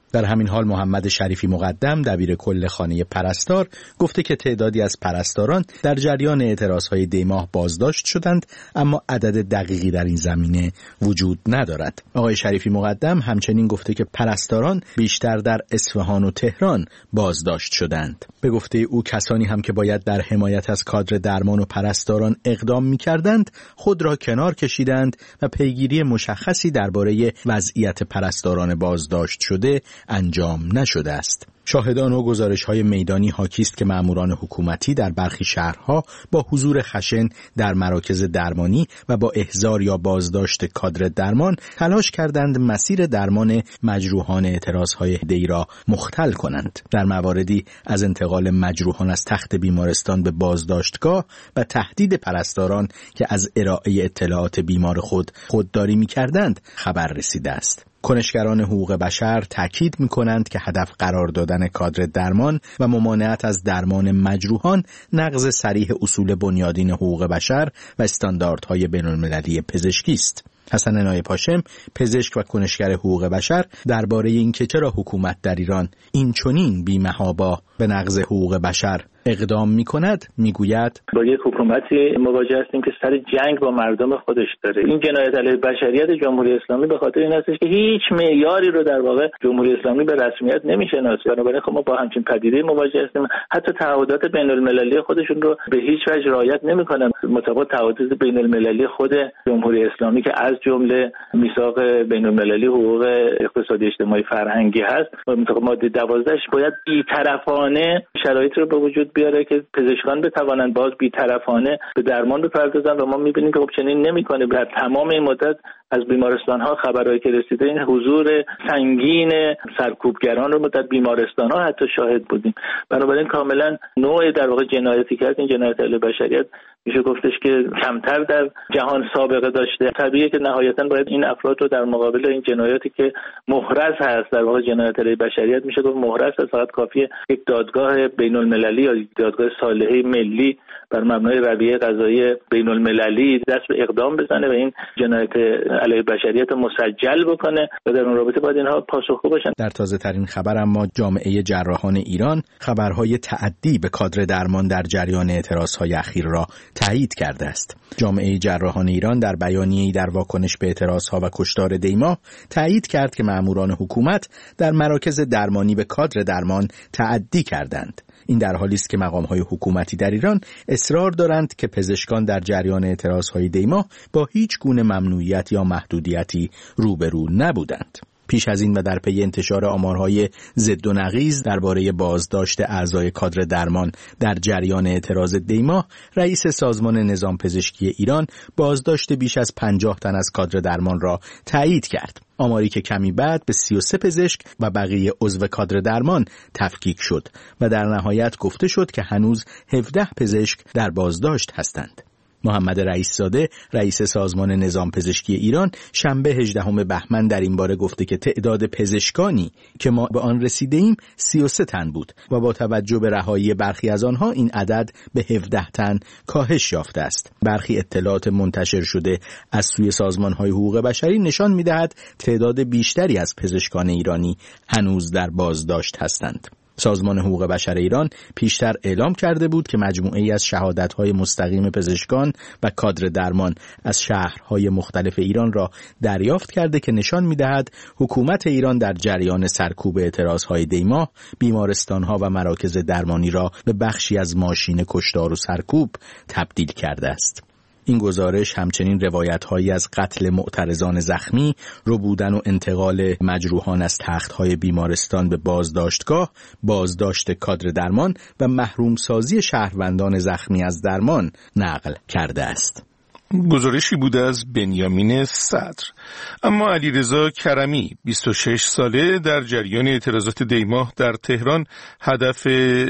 در همین حال محمد شریفی مقدم دبیر کل خانه پرستار گفته که تعدادی از پرستاران در جریان اعتراضهای دیماه بازداشت شدند، اما عدد دقیقی در این زمینه وجود ندارد. آقای شریفی مقدم همچنین گفته که پرستاران بیشتر در اصفهان و تهران بازداشت شدند. به گفته او کسانی هم که باید در حمایت از کادر درمان و پرستاران اقدام می‌کردند خود را کنار کشیدند و پیگیری مشخصی درباره وضعیت پرستاران بازداشت شده انجام نشده است. شاهدان و گزارش‌های میدانی حاکی است که ماموران حکومتی در برخی شهرها با حضور خشن در مراکز درمانی و با احضار یا بازداشت کادر درمان تلاش کردند مسیر درمان مجروحان اعتراضهای دی را مختل کنند. در مواردی از انتقال مجروحان از تخت بیمارستان به بازداشتگاه و تهدید پرستاران که از ارائه اطلاعات بیمار خود خودداری می‌کردند خبر رسیده است. کنشگران حقوق بشر تاکید می‌کنند که هدف قرار دادن کادر درمان و ممانعت از درمان مجروحان نقض صریح اصول بنیادین حقوق بشر و استانداردهای بین‌المللی پزشکی است. حسن نایب‌هاشم، پزشک و کنشگر حقوق بشر، درباره اینکه چرا حکومت در ایران این چنین بی‌محابا به نقض حقوق بشر اقدام می‌کند میگوید: با یک حکومتی مواجه هستیم که سر جنگ با مردم خودش داره. این جنایت علیه بشریت جمهوری اسلامی به خاطر این هستش که هیچ معیاری رو در واقع جمهوری اسلامی به رسمیت نمی‌شناسه. بنابراین خب ما با همچین پدیده مواجه هستیم. حتی تعهدات بین‌المللی خودشون رو به هیچ وجه رعایت نمی‌کنن. مطابق تعهدات بین‌المللی خود جمهوری اسلامی که از جمله میثاق بین‌المللی حقوق اقتصادی اجتماعی فرهنگی هست، مطابق ماده دوازده باید بی‌طرفانه شرایطی رو به وجود بیاره که پزشکان بتوانند باز بی‌طرفانه به درمان بپردازن و ما می‌بینیم که خب چنین نمی‌کنه. در تمام این مدت از بیمارستان‌ها خبرایی که رسیده این حضور سنگین سرکوبگران رو در بیمارستان‌ها حتی شاهد بودیم. بنابراین کاملا نوع در واقع جنایتی که از این جنایت علیه بشریت میشه گفتش که کمتر در جهان سابقه داشته. طبیعیه که نهایتاً باید این افراد رو در مقابل این جنایاتی که محرز هست در واقع جنایت علیه بشریت میشه گفت محرز هست، فقط کافیه یک دادگاه بین‌المللی یا دادگاه صالحه ملی بر مبنای رویه قضایی بین‌المللی دست به اقدام بزنه و این جنایت علیه بشریت مسجل بکنه و در اون رابطه باید اینها پاسخگو باشن. در تازه ترین خبر اما جامعه جراحان ایران خبرهای تعدی به کادر درمان در جریان اعتراضهای اخیر را تایید کرده است. جامعه جراحان ایران در بیانیه‌ای در واکنش به اعتراضها و کشتار دیماه تایید کرد که ماموران حکومت در مراکز درمانی به کادر درمان تعدی کردند. این در حالی است که مقام‌های حکومتی در ایران اصرار دارند که پزشکان در جریان اعتراضهای دیماه با هیچ گونه ممنوعیت یا محدودیتی روبرو نبودند. پیش از این و در پی انتشار آمارهای ضد و نقیض درباره بازداشت اعضای کادر درمان در جریان اعتراض دیماه، رئیس سازمان نظام پزشکی ایران بازداشت بیش از پنجاه تن از کادر درمان را تایید کرد. آماری که کمی بعد به سی و سه پزشک و بقیه عضو کادر درمان تفکیک شد و در نهایت گفته شد که هنوز هفده پزشک در بازداشت هستند. محمد رئیس‌زاده، رئیس سازمان نظام پزشکی ایران، شنبه هجدهم بهمن در این باره گفته که تعداد پزشکانی که ما به آن رسیده ایم سی و سه تن بود و با توجه به رهایی برخی از آنها این عدد به هفده تن کاهش یافته است. برخی اطلاعات منتشر شده از سوی سازمان‌های حقوق بشری نشان می‌دهد تعداد بیشتری از پزشکان ایرانی هنوز در بازداشت هستند. سازمان حقوق بشر ایران پیشتر اعلام کرده بود که مجموعه‌ای از شهادت‌های مستقیم پزشکان و کادر درمان از شهرهای مختلف ایران را دریافت کرده که نشان می‌دهد حکومت ایران در جریان سرکوب اعتراض‌های دیماه بیمارستان‌ها و مراکز درمانی را به بخشی از ماشین کشتار و سرکوب تبدیل کرده است. این گزارش همچنین روایت‌هایی از قتل معترضان زخمی، ربودن و انتقال مجروحان از تخت‌های بیمارستان به بازداشتگاه، بازداشت کادر درمان و محرومسازی شهروندان زخمی از درمان نقل کرده است. گزارشی بوده از بنیامین صدر. اما علیرضا کرمی بیست و شش ساله در جریان اعتراضات دیماه در تهران هدف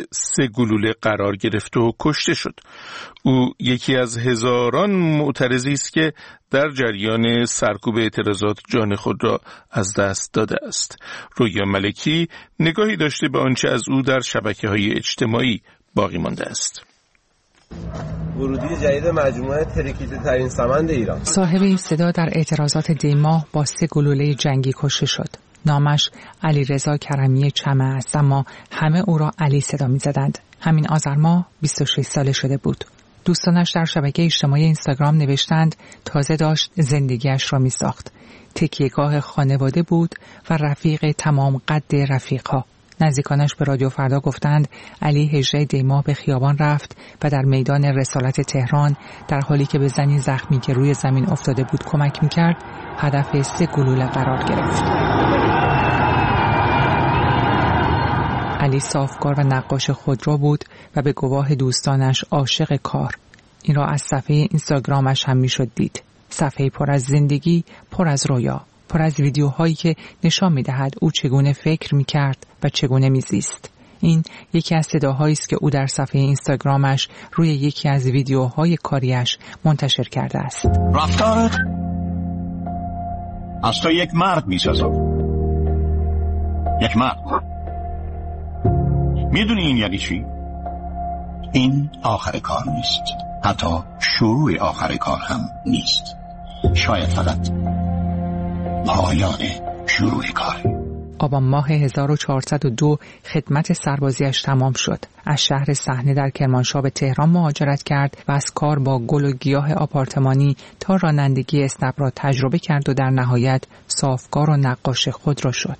سه گلوله قرار گرفت و کشته شد. او یکی از هزاران معترضی است که در جریان سرکوب اعتراضات جان خود را از دست داده است. رویا ملکی نگاهی داشته به آنچه از او در شبکه‌های اجتماعی باقی مانده است. ورودی جدید مجموعه ترکیده ترین سمند ایران. صاحب این صدا در اعتراضات دیماه با سه گلوله جنگی کشته شد. نامش علیرضا کرمی چمه است، اما همه او را علی صدا می‌زدند. همین آذر ماه بیست و شش ساله شده بود. دوستانش در شبکه اجتماعی اینستاگرام نوشتند تازه داشت زندگیش را می‌ساخت. تکیه‌گاه خانواده بود و رفیق تمام قد رفیق‌ها. نزدیکانش به رادیو فردا گفتند علی هجده دی ماه به خیابان رفت و در میدان رسالت تهران در حالی که به زنی زخمی که روی زمین افتاده بود کمک می‌کرد، هدف سه گلوله قرار گرفت. علی صافکار و نقاش خودرو بود و به گواه دوستانش عاشق کار. این را از صفحه اینستاگرامش هم میشد دید. صفحه پر از زندگی، پر از رویا، پر از ویدیوهایی که نشان می‌دهد او چگونه فکر می‌کرد و چگونه می‌زیست. این یکی از صداهایی است که او در صفحه اینستاگرامش روی یکی از ویدیوهای کاریش منتشر کرده است. رفتارت از تو یک مرد می‌سازد. یک مرد. میدونی این یعنی چی؟ این آخر کار نیست. حتی شروع آخر کار هم نیست. شاید فقط پایان شروع کار. آبان ماه هزار و چهارصد و دو خدمت سربازیش تمام شد. از شهر صحنه در کرمانشاه به تهران مهاجرت کرد و از کار با گل و گیاه آپارتمانی تا رانندگی اسنپ را تجربه کرد و در نهایت صافکار و نقاش خود را شد.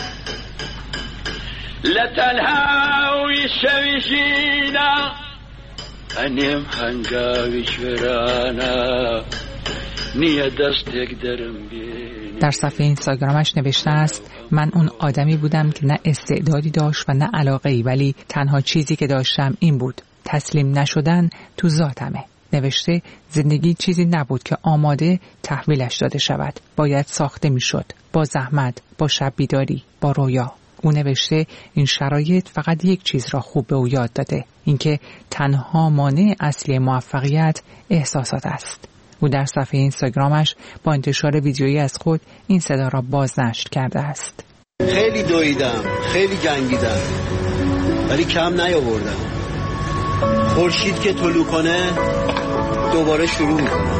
لتنهاوی شویشینا انیم هنگاوی شورانا نیه دستک درم بینی. در صفحه اینستاگرامش نوشته است من اون آدمی بودم که نه استعدادی داشت و نه علاقه‌ای، ولی تنها چیزی که داشتم این بود، تسلیم نشدن تو ذاتمه. نوشته زندگی چیزی نبود که آماده تحویلش داده شود، باید ساخته میشد، با زحمت، با شب بیداری، با رویا. او نوشته این شرایط فقط یک چیز را خوب به او یاد داده، اینکه تنها مانع اصلی موفقیت احساسات است. او در صفحه اینستاگرامش با انتشار ویدیویی از خود این صدا را بازنشر کرده است. خیلی دویدم، خیلی جنگیدم، ولی کم نیاوردم. خورشید که طلوع کنه دوباره شروع میکنه.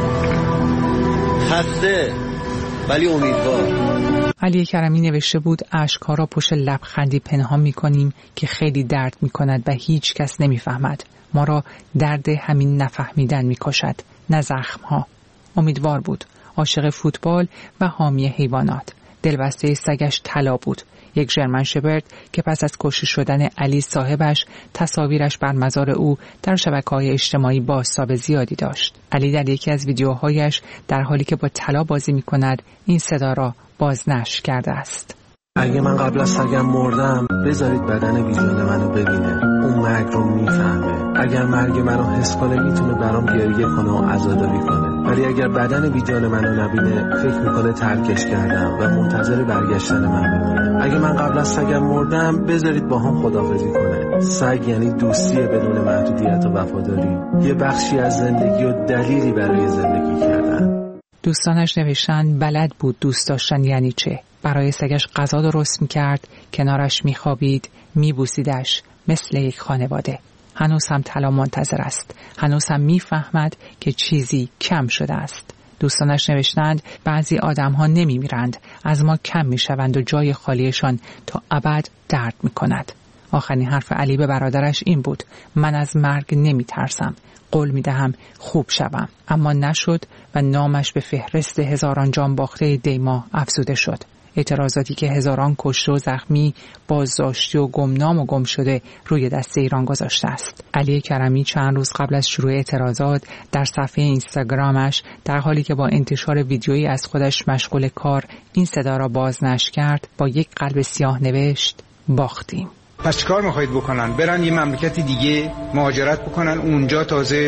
خسته ولی امیدوار. علی کرمی نوشته بود اشک‌ها را پشت لبخندی پنهان می‌کنیم که خیلی درد می‌کند و هیچ کس نمی‌فهمد. ما را درد همین نفهمیدن می‌کشد، نه زخم‌ها. امیدوار بود، عاشق فوتبال و حامی حیوانات. دلبسته سگش طلا بود، یک ژرمن شپرد که پس از کشته شدن علی صاحبش تصاویرش بر مزار او در شبکه‌های اجتماعی بازتاب زیادی داشت. علی در یکی از ویدیوهایش در حالی که با طلا بازی می‌کند این صدا را بازنشر کرده است. اگه من قبل از سگم مردم بذارید بدن ویژن منو ببینه، اون مرگ رو میفهمه. اگر مرگ منو حس کنه میتونه برام گریه کنه و عزاداری کنه، ولی اگر بدن ویژن منو نبینه فکر میکنه ترکش کردم و منتظر برگشتن من بمونه. اگه من قبل از سگم مردم بذارید با هم خداحافظی کنه. سگ یعنی دوستی بدون محدودیت و وفاداری، یه بخشی از زندگی و دلیلی برای زندگی کردن. دوستانش نوشتن بلد بود دوست داشتن یعنی چه. برای سگش غذا درست می‌کرد، کنارش می‌خوابید، می‌بوسیدش مثل یک خانواده. هنوز هم طلا منتظر است. هنوز هم می‌فهمد که چیزی کم شده است. دوستانش نوشتند بعضی آدم‌ها نمی‌میرند، از ما کم می‌شوند و جای خالیشان تا ابد درد می‌کند. آخرین حرف علی به برادرش این بود: من از مرگ نمی‌ترسم. قول می‌دهم خوب شوم. اما نشد و نامش به فهرست هزاران جان باخته دیما افزوده شد. اعتراضاتی که هزاران کشته و زخمی، بازداشتی و گمنام و گم شده روی دست ایران گذاشته است. علی کرمی چند روز قبل از شروع اعتراضات در صفحه اینستاگرامش در حالی که با انتشار ویدیویی از خودش مشغول کار این صدا را بازنشر کرد، با یک قلب سیاه نوشت باختیم. پس چیکار میخواید بکنن؟ برن یه مملکت دیگه مهاجرت بکنن، اونجا تازه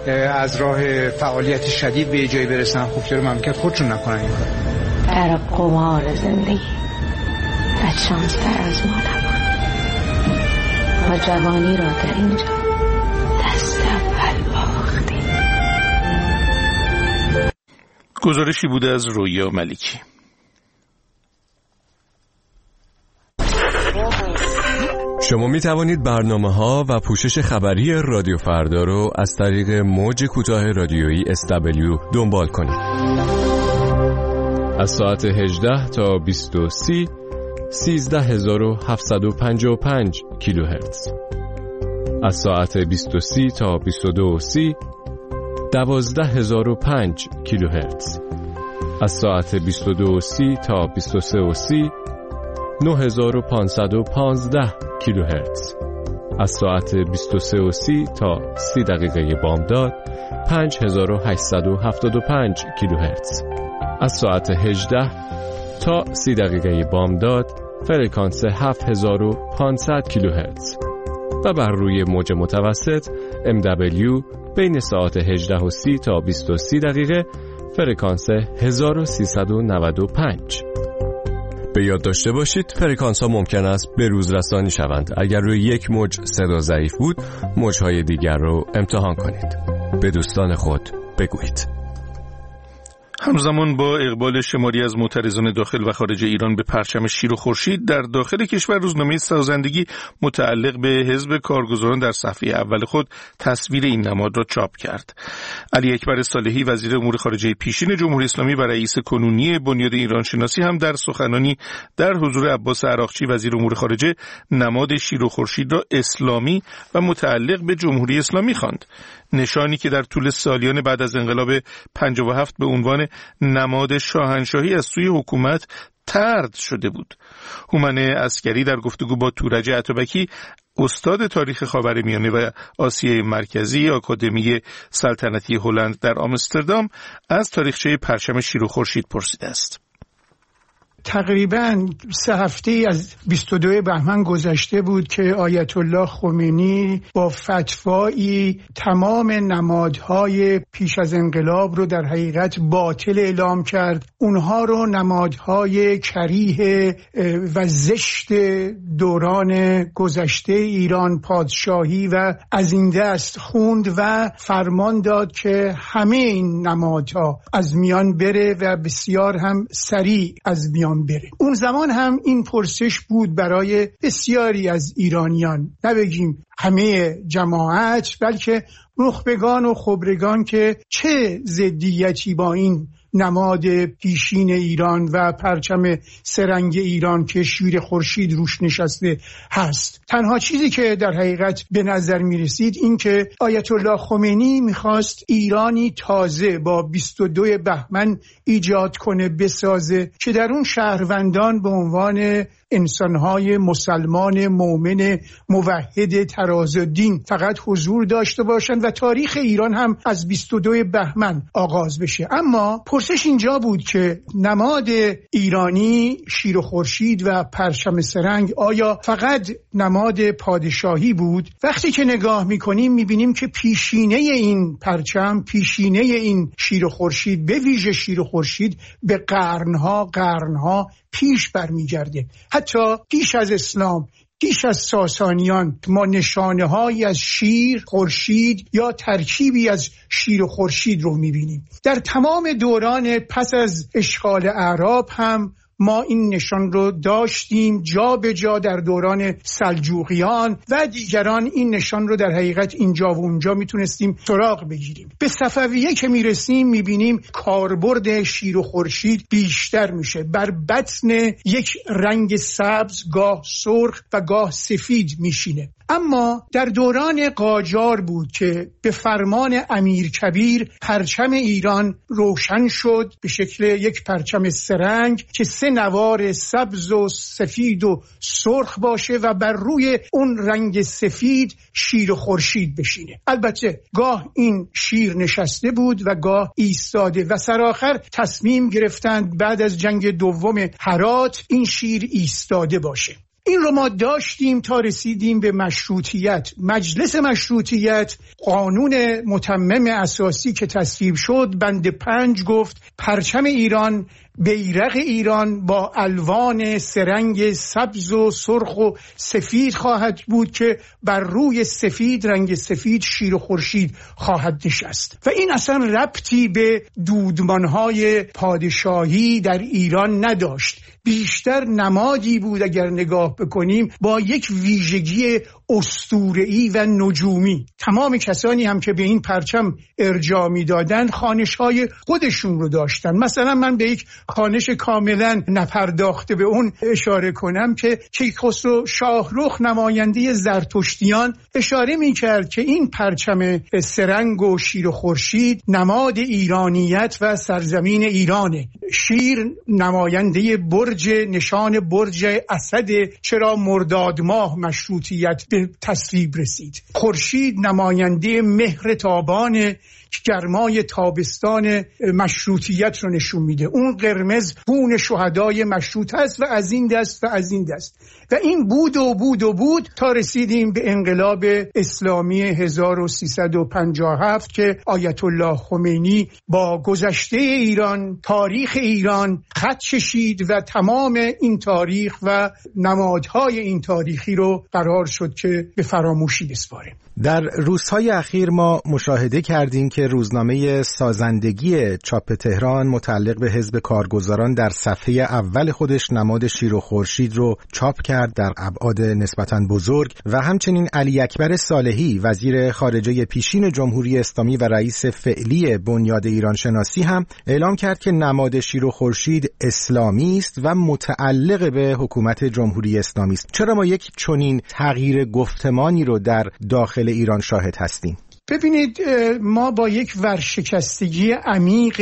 از راه فعالیت شدید به جایی برسن؟ خب چرا مملکت خودشون نکنن این کار؟ در قمار زندگی بدشانستر از ما نبود و جوانی را در اینجا دست اول باختیم. گزارشی بوده از رویا ملکی. شما می توانید برنامه ها و پوشش خبری رادیو فردا رو از طریق موج کوتاه رادیویی اس دبلیو دنبال کنید. از ساعت هجده تا بیست و سه سیزده هزار و هفتصد و پنجاه و پنج کیلوهرتز. از ساعت بیست و سی تا بیست و دو و سی دوازده هزار و پنج کیلوهرتز. از ساعت بیست و دو و سی تا بیست و سه و سی نه هزار و پانصد و پانزده کیلوهرتز. از ساعت بیست و سه و سی تا سی دقیقه بامداد پنج هزار و هشتصد و هفتاد و پنج کیلوهرتز. از ساعت هجده تا سی دقیقه بامداد فرکانس هفت هزار و پانصد کیلوهرتز و بر روی موج متوسط ام دبلیو بین ساعت هجده و سی تا بیست و سه دقیقه فرکانس هزار و سیصد و نود و پنج. به یاد داشته باشید فرکانس ها ممکن است به روز رسانی شوند. اگر روی یک موج صدا ضعیف بود، موجهای دیگر رو امتحان کنید. به دوستان خود بگویید. همزمان با اقبال شماری از معترضان داخل و خارج ایران به پرچم شیر و خورشید در داخل کشور، روزنامه سازندگی متعلق به حزب کارگزاران در صفحه اول خود تصویر این نماد را چاپ کرد. علی اکبر صالحی وزیر امور خارجه پیشین جمهوری اسلامی و رئیس کنونی بنیاد ایران شناسی هم در سخنرانی در حضور عباس عراقچی وزیر امور خارجه نماد شیر و خورشید را اسلامی و متعلق به جمهوری اسلامی خواند. نشانی که در طول سالیان بعد از انقلاب پنجاه و هفت به عنوان نماد شاهنشاهی از سوی حکومت طرد شده بود. هومن عسکری در گفتگو با تورج عطابکی استاد تاریخ خاورمیانه و آسیای مرکزی آکادمی سلطنتی هلند در آمستردام از تاریخچه پرچم شیر و خورشید پرسیده است. تقریباً سه هفته از بیست و دو بهمن گذشته بود که آیت الله خمینی با فتوایی تمام نمادهای پیش از انقلاب رو در حقیقت باطل اعلام کرد. اونها رو نمادهای کریه و زشت دوران گذشته ایران پادشاهی و از این دست خوند و فرمان داد که همه این نمادها از میان بره و بسیار هم سریع از میان بره. اون زمان هم این پرسش بود برای بسیاری از ایرانیان، نبگیم همه جماعت، بلکه نخبگان و خبرگان که چه ضدیتی با این نماد پیشین ایران و پرچم سرنگ ایران که شیر خورشید روش نشسته هست. تنها چیزی که در حقیقت به نظر می رسید این که آیت الله خمینی میخواست ایرانی تازه با بیست و دو بهمن ایجاد کنه، بسازه که در اون شهروندان به عنوان انسانهای مسلمان مؤمن موحد ترازالدین فقط حضور داشته باشند و تاریخ ایران هم از بیست و دو بهمن آغاز بشه. اما پرسش اینجا بود که نماد ایرانی شیر و خورشید و پرچم سرنگ آیا فقط نماد پادشاهی بود؟ وقتی که نگاه میکنیم میبینیم که پیشینه این پرچم، پیشینه این شیر و خورشید، به ویژه شیر و خورشید، به قرنها قرنها پیش برمیگرده. حتی پیش از اسلام، پیش از ساسانیان ما نشانه هایی از شیر، خورشید یا ترکیبی از شیر و خورشید رو میبینیم. در تمام دوران پس از اشغال اعراب هم ما این نشان رو داشتیم، جا به جا در دوران سلجوقیان و دیگران این نشان رو در حقیقت اینجا و اونجا میتونستیم سراغ بگیریم. به صفویه که میرسیم میبینیم کاربرد شیر و خورشید بیشتر میشه، بر بطن یک رنگ سبز، گاه سرخ و گاه سفید میشینه. اما در دوران قاجار بود که به فرمان امیرکبیر پرچم ایران روشن شد به شکل یک پرچم سرنگ که سه نوار سبز و سفید و سرخ باشه و بر روی اون رنگ سفید شیر و خورشید بشینه. البته گاه این شیر نشسته بود و گاه ایستاده و سرآخر تصمیم گرفتند بعد از جنگ دوم هرات این شیر ایستاده باشه. این رو ما داشتیم تا رسیدیم به مشروطیت. مجلس مشروطیت، قانون متمم اساسی که تصویب شد، بند پنج گفت پرچم ایران، بیرق ایران با الوان سرنگ سبز و سرخ و سفید خواهد بود که بر روی سفید، رنگ سفید، شیر و خورشید خواهد نشست. و این اصلا ربطی به دودمانهای پادشاهی در ایران نداشت، بیشتر نمادی بود اگر نگاه بکنیم با یک ویژگی اسطوره‌ای و نجومی. تمام کسانی هم که به این پرچم ارجاع می‌دادند خانش‌های خودشون رو داشتن. مثلا من به یک خوانش کاملا نپرداخته به اون اشاره کنم که کیخسرو شاهرخ نماینده زرتشتیان اشاره می‌کرد که این پرچم سرنگ و شیر و خورشید نماد ایرانیت و سرزمین ایرانه. شیر نماینده برج، نشان برج اسد، چرا مرداد ماه مشروطیت به تصویب رسید. خورشید نماینده مهر تابان، گرمای تابستان مشروطیت رو نشون میده. اون قرمز خون شهدای مشروط است و از این دست و از این دست و این بود و بود و بود تا رسیدیم به انقلاب اسلامی هزار و سیصد و پنجاه و هفت که آیت الله خمینی با گذشته ایران، تاریخ ایران خط کشید و تمام این تاریخ و نمادهای این تاریخی رو قرار شد که به فراموشی بسپاره. در روزهای اخیر ما مشاهده کردیم که روزنامه سازندگی چاپ تهران متعلق به حزب کارگزاران در صفحه اول خودش نماد شیر و خورشید رو چاپ کرد در ابعاد نسبتاً بزرگ و همچنین علی اکبر صالحی وزیر خارجه پیشین جمهوری اسلامی و رئیس فعلی بنیاد ایران شناسی هم اعلام کرد که نماد شیر و خورشید اسلامی است و متعلق به حکومت جمهوری اسلامی است. چرا ما یک چنین تغییر گفتمانی رو در داخل ایران شاهد هستیم؟ ببینید، ما با یک ورشکستگی عمیق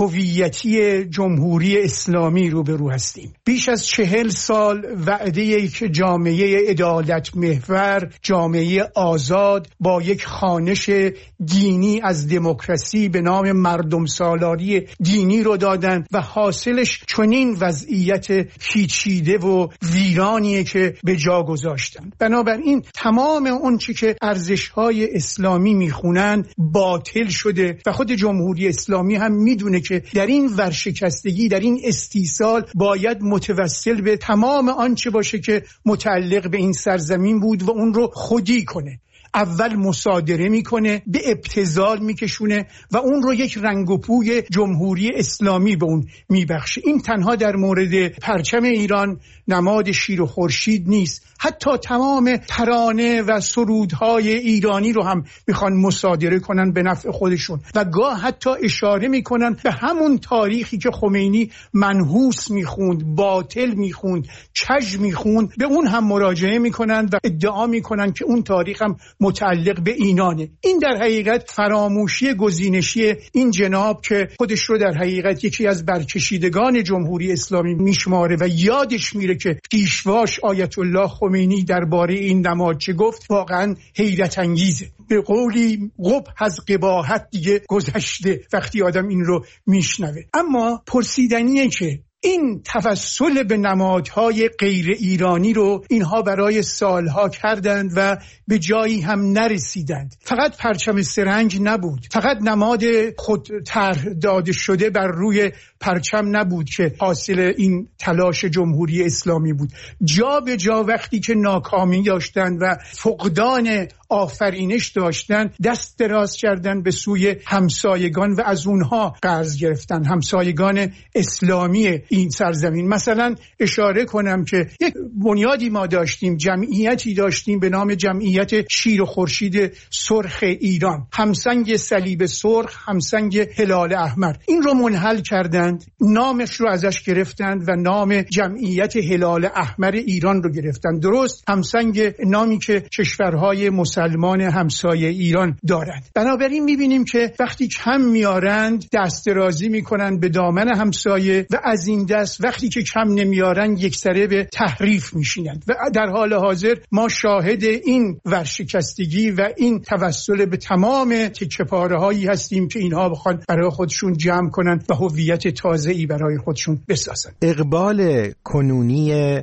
هویتی جمهوری اسلامی روبرو هستیم. بیش از چهل سال وعده که جامعه عدالت محور، جامعه آزاد با یک خوانش دینی از دموکراسی به نام مردم سالاری دینی رو دادن و حاصلش چنین وضعیت پیچیده و ویرانیه که به جا گذاشتن. بنابراین تمام اون چی که ارزش‌های اسلامی می خونن باطل شده و خود جمهوری اسلامی هم میدونه که در این ورشکستگی، در این استیصال باید متوسل به تمام آنچه باشه که متعلق به این سرزمین بود و اون رو خودی کنه. اول مصادره میکنه، به ابتذال میکشونه و اون رو یک رنگ و پوی جمهوری اسلامی به اون میبخشه. این تنها در مورد پرچم ایران، نماد شیر و خورشید نیست، حتی تمام ترانه و سرودهای ایرانی رو هم میخوان مصادره کنن به نفع خودشون و گاه حتی اشاره میکنن به همون تاریخی که خمینی منحوس میخوند، باطل میخوند، کژ میخوند، به اون هم مراجعه میکنن و ادعا میکنن که اون تاریخ هم متعلق به اینانه. این در حقیقت فراموشی گزینشی این جناب که خودش رو در حقیقت یکی از برکشیدگان جمهوری اسلامی میشماره و یادش میره که پیشواش آیت الله خمینی درباره این نماد چه گفت، واقعا حیرت انگیزه. به قولی قبح از قباحت دیگه گذشته وقتی آدم این رو میشنوه. اما پرسیدنیه که این توسل به نمادهای غیر ایرانی رو اینها برای سالها کردند و به جایی هم نرسیدند. فقط پرچم سرنگ نبود، فقط نماد خود طرح داده شده بر روی پرچم نبود که حاصل این تلاش جمهوری اسلامی بود. جا به جا وقتی که ناکامی داشتند و فقدان آفرینش داشتن، دست دراز کردن به سوی همسایگان و از اونها قرض گرفتن، همسایگان اسلامی این سرزمین. مثلا اشاره کنم که یک بنیادی ما داشتیم، جمعیتی داشتیم به نام جمعیت شیر و خورشید سرخ ایران، همسنگ صلیب سرخ، همسنگ هلال احمر. این رو منحل کردند، نامش رو ازش گرفتند و نام جمعیت هلال احمر ایران رو گرفتند. درست همسنگ نامی که کشورهای مسلمان همسایه ایران دارند. بنابراین میبینیم که وقتی کم میارند دست درازی میکنن به دامن همسایه و از این دست وقتی که کم نمیارن یکسره به تحریف میشینند و در حال حاضر ما شاهد این ورشکستگی و این توسل به تمام تکه‌پاره هایی هستیم که اینها بخوان برای خودشون جمع کنن و هویت تازه‌ای برای خودشون بسازن. اقبال کنونی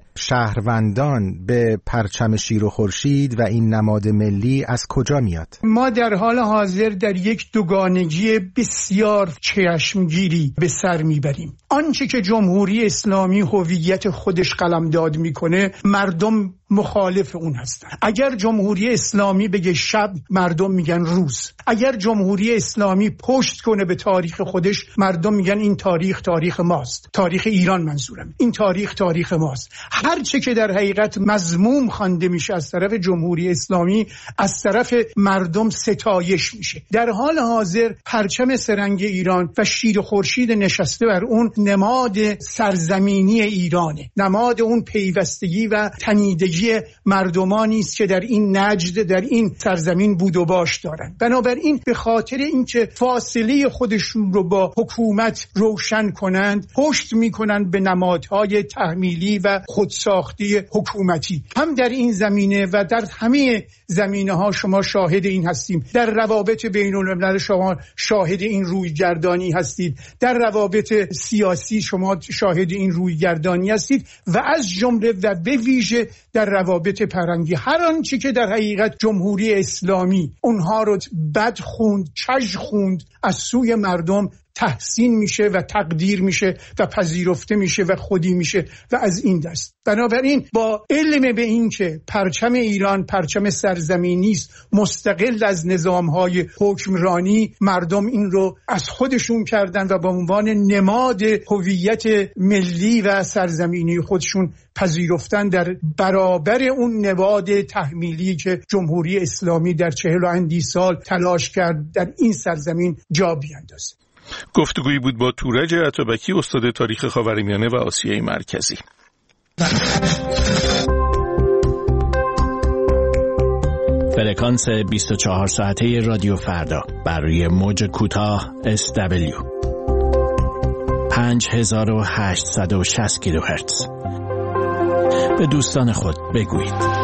شهروندان به پرچم شیر و خورشید و این نماد ملی از کجا میاد؟ ما در حال حاضر در یک دوگانگی بسیار چشمگیری به سر میبریم. آنچه که جمهوری اسلامی هویت خودش قلمداد میکنه، مردم مخالف اون هستن. اگر جمهوری اسلامی بگه شب، مردم میگن روز. اگر جمهوری اسلامی پشت کنه به تاریخ خودش، مردم میگن این تاریخ تاریخ ماست. تاریخ ایران منظورم. این تاریخ تاریخ ماست. هر چه که در حقیقت مذموم خوانده میشه از طرف جمهوری اسلامی، از طرف مردم ستایش میشه. در حال حاضر پرچم سرنگ ایران و شیر خورشید نشسته بر اون نماد سرزمینی ایرانه. نماد اون پیوستگی و تنیدگی مردمانی است که در این نجد، در این سرزمین بود و باش دارن. بنابراین به خاطر اینکه فاصله خودشون رو با حکومت روشن کنند، پشت میکنند به نمادهای تحمیلی و خودساختی حکومتی. هم در این زمینه و در همه زمینه ها شما شاهد این هستیم. در روابط بین الملل شما شاهد این رویگردانی هستید. در روابط سیاسی شما شاهد این رویگردانی هستید و از جمله و به ویژه در روابط فرهنگی. هر آنچه که در حقیقت جمهوری اسلامی اونها رو بد خوند، کژ خوند، از سوی مردم تحسین میشه و تقدیر میشه و پذیرفته میشه و خودی میشه و از این دست. بنابراین با علم به این که پرچم ایران پرچم سرزمینی است، مستقل از نظامهای حکمرانی، مردم این رو از خودشون کردن و به عنوان نماد هویت ملی و سرزمینی خودشون پذیرفتن، در برابر اون نماد تحمیلی که جمهوری اسلامی در چهل و اندی سال تلاش کرد در این سرزمین جا بیاندازه. گفتگویی بود با تورج عطابکی، استاد تاریخ خاورمیانه و آسیای مرکزی. فرکانس بیست و چهار ساعته رادیو فردا بر روی موج کوتاه اس دبلیو پنج هزار و هشتصد و شصت کیلوهرتز. به دوستان خود بگویید.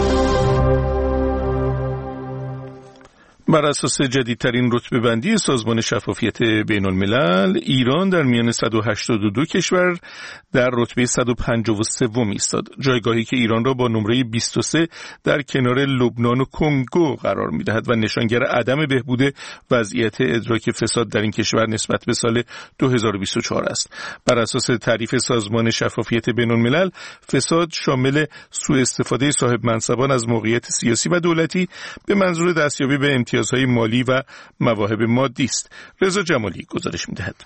بر اساس جدیدترین رتبه بندی سازمان شفافیت بین الملل، ایران در میان صد و هشتاد و دو کشور در رتبه صد و پنجاه و سه ایستاد. جایگاهی که ایران را با نمره بیست و سه در کنار لبنان و کنگو قرار می‌دهد و نشانگر عدم بهبود وضعیت ادراک فساد در این کشور نسبت به سال دو هزار و بیست و چهار است. بر اساس تعریف سازمان شفافیت بین الملل، فساد شامل سوء استفاده صاحب منصبان از موقعیت سیاسی و دولتی به منظور دستیابی به امتیازهای مالی و مواهب مادی است. رضا جمالی گزارش می‌دهد.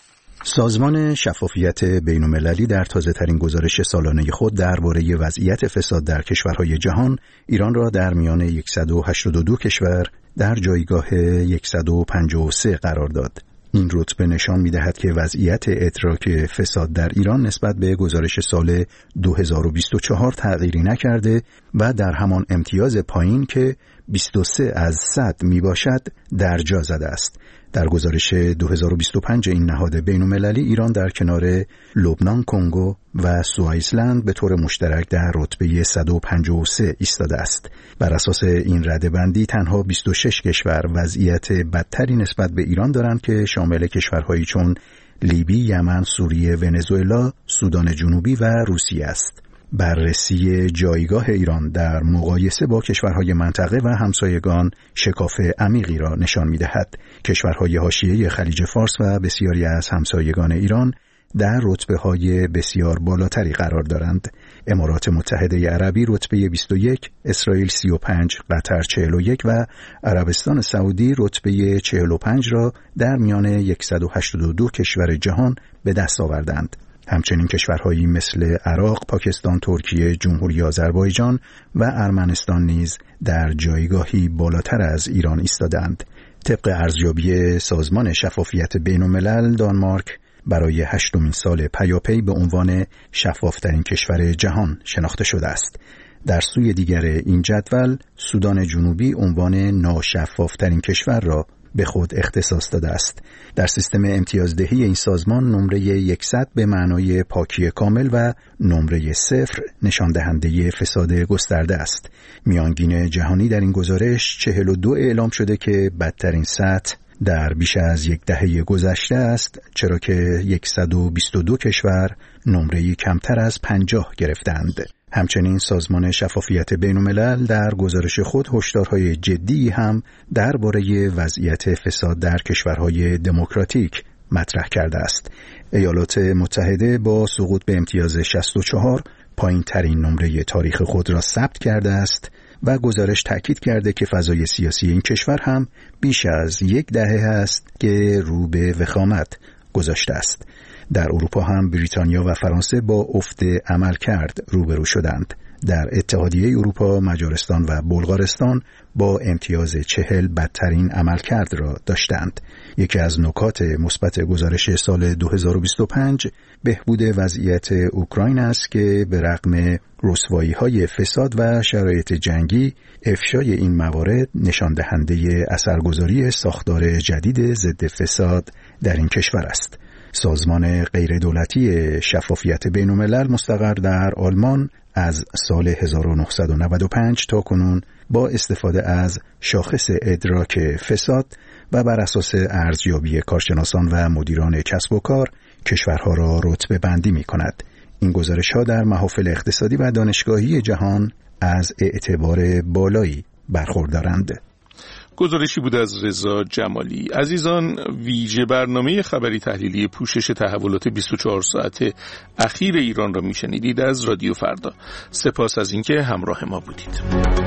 سازمان شفافیت بین‌المللی در تازه‌ترین گزارش سالانه خود درباره وضعیت فساد در کشورهای جهان، ایران را در میان صد و هشتاد و دو کشور در جایگاه صد و پنجاه و سه قرار داد. این رتبه نشان می‌دهد که وضعیت ادراک فساد در ایران نسبت به گزارش سال دو هزار و بیست و چهار تغییری نکرده و در همان امتیاز پایین که بیست و سه از صد میباشد در جا زده است. در گزارش دو هزار و بیست و پنج این نهاد بین‌المللی، ایران در کنار لبنان، کنگو و سوئیسلند به طور مشترک در رتبه صد و پنجاه و سه ایستاده است. بر اساس این رده‌بندی تنها بیست و شش کشور وضعیت بدتری نسبت به ایران دارند که شامل کشورهایی چون لیبی، یمن، سوریه، ونزوئلا، سودان جنوبی و روسیه است. بررسی جایگاه ایران در مقایسه با کشورهای منطقه و همسایگان شکاف عمیقی را نشان می‌دهد. کشورهای حاشیه خلیج فارس و بسیاری از همسایگان ایران در رتبه‌های بسیار بالاتری قرار دارند. امارات متحده عربی رتبه بیست و یک، اسرائیل سی و پنج، قطر چهل و یک و عربستان سعودی رتبه چهل و پنج را در میان صد و هشتاد و دو کشور جهان به دست آوردند. همچنین کشورهایی مثل عراق، پاکستان، ترکیه، جمهوری آذربایجان و ارمنستان نیز در جایگاهی بالاتر از ایران ایستادند. طبق ارزیابی سازمان شفافیت بین‌الملل، دانمارک برای هشتمین سال پیاپی به عنوان شفافترین کشور جهان شناخته شده است. در سوی دیگر این جدول، سودان جنوبی عنوان ناشفافترین کشور را به خود اختصاص داده است. در سیستم امتیازدهی این سازمان نمره صد به معنای پاکی کامل و نمره صفر نشان دهنده فساد گسترده است. میانگین جهانی در این گزارش چهل و دو اعلام شده که بدترین سطح در بیش از یک دهه گذشته است، چرا که صد و بیست و دو کشور نمره کمتر از پنجاه گرفتند. همچنین سازمان شفافیت بین‌الملل در گزارش خود هشدارهای جدی هم درباره وضعیت فساد در کشورهای دموکراتیک مطرح کرده است. ایالات متحده با سقوط به امتیاز شصت و چهار پایین ترین نمره تاریخ خود را ثبت کرده است و گزارش تأکید کرده که فضای سیاسی این کشور هم بیش از یک دهه است که رو به وخامت گذاشته است. در اروپا هم بریتانیا و فرانسه با افت عملکرد روبرو شدند. در اتحادیه اروپا مجارستان و بلغارستان با امتیاز چهل بدترین عملکرد را داشتند. یکی از نکات مثبت گزارش سال دو هزار و بیست و پنج بهبود وضعیت اوکراین است که به رغم رسوایی‌های فساد و شرایط جنگی، افشای این موارد نشان دهنده اثرگذاری ساختار جدید ضد فساد در این کشور است. سازمان غیردولتی شفافیت بین‌الملل مستقر در آلمان از سال هزار و نهصد و نود و پنج تا کنون با استفاده از شاخص ادراک فساد و بر اساس ارزیابی کارشناسان و مدیران کسب و کار کشورها را رتبه بندی می کند. این گزارش ها در محافل اقتصادی و دانشگاهی جهان از اعتبار بالایی برخوردارند. گزارشی بود از رضا جمالی. عزیزان، ویژه برنامه خبری تحلیلی پوشش تحولات بیست و چهار ساعته اخیر ایران را میشنیدید از رادیو فردا. سپاس از اینکه همراه ما بودید.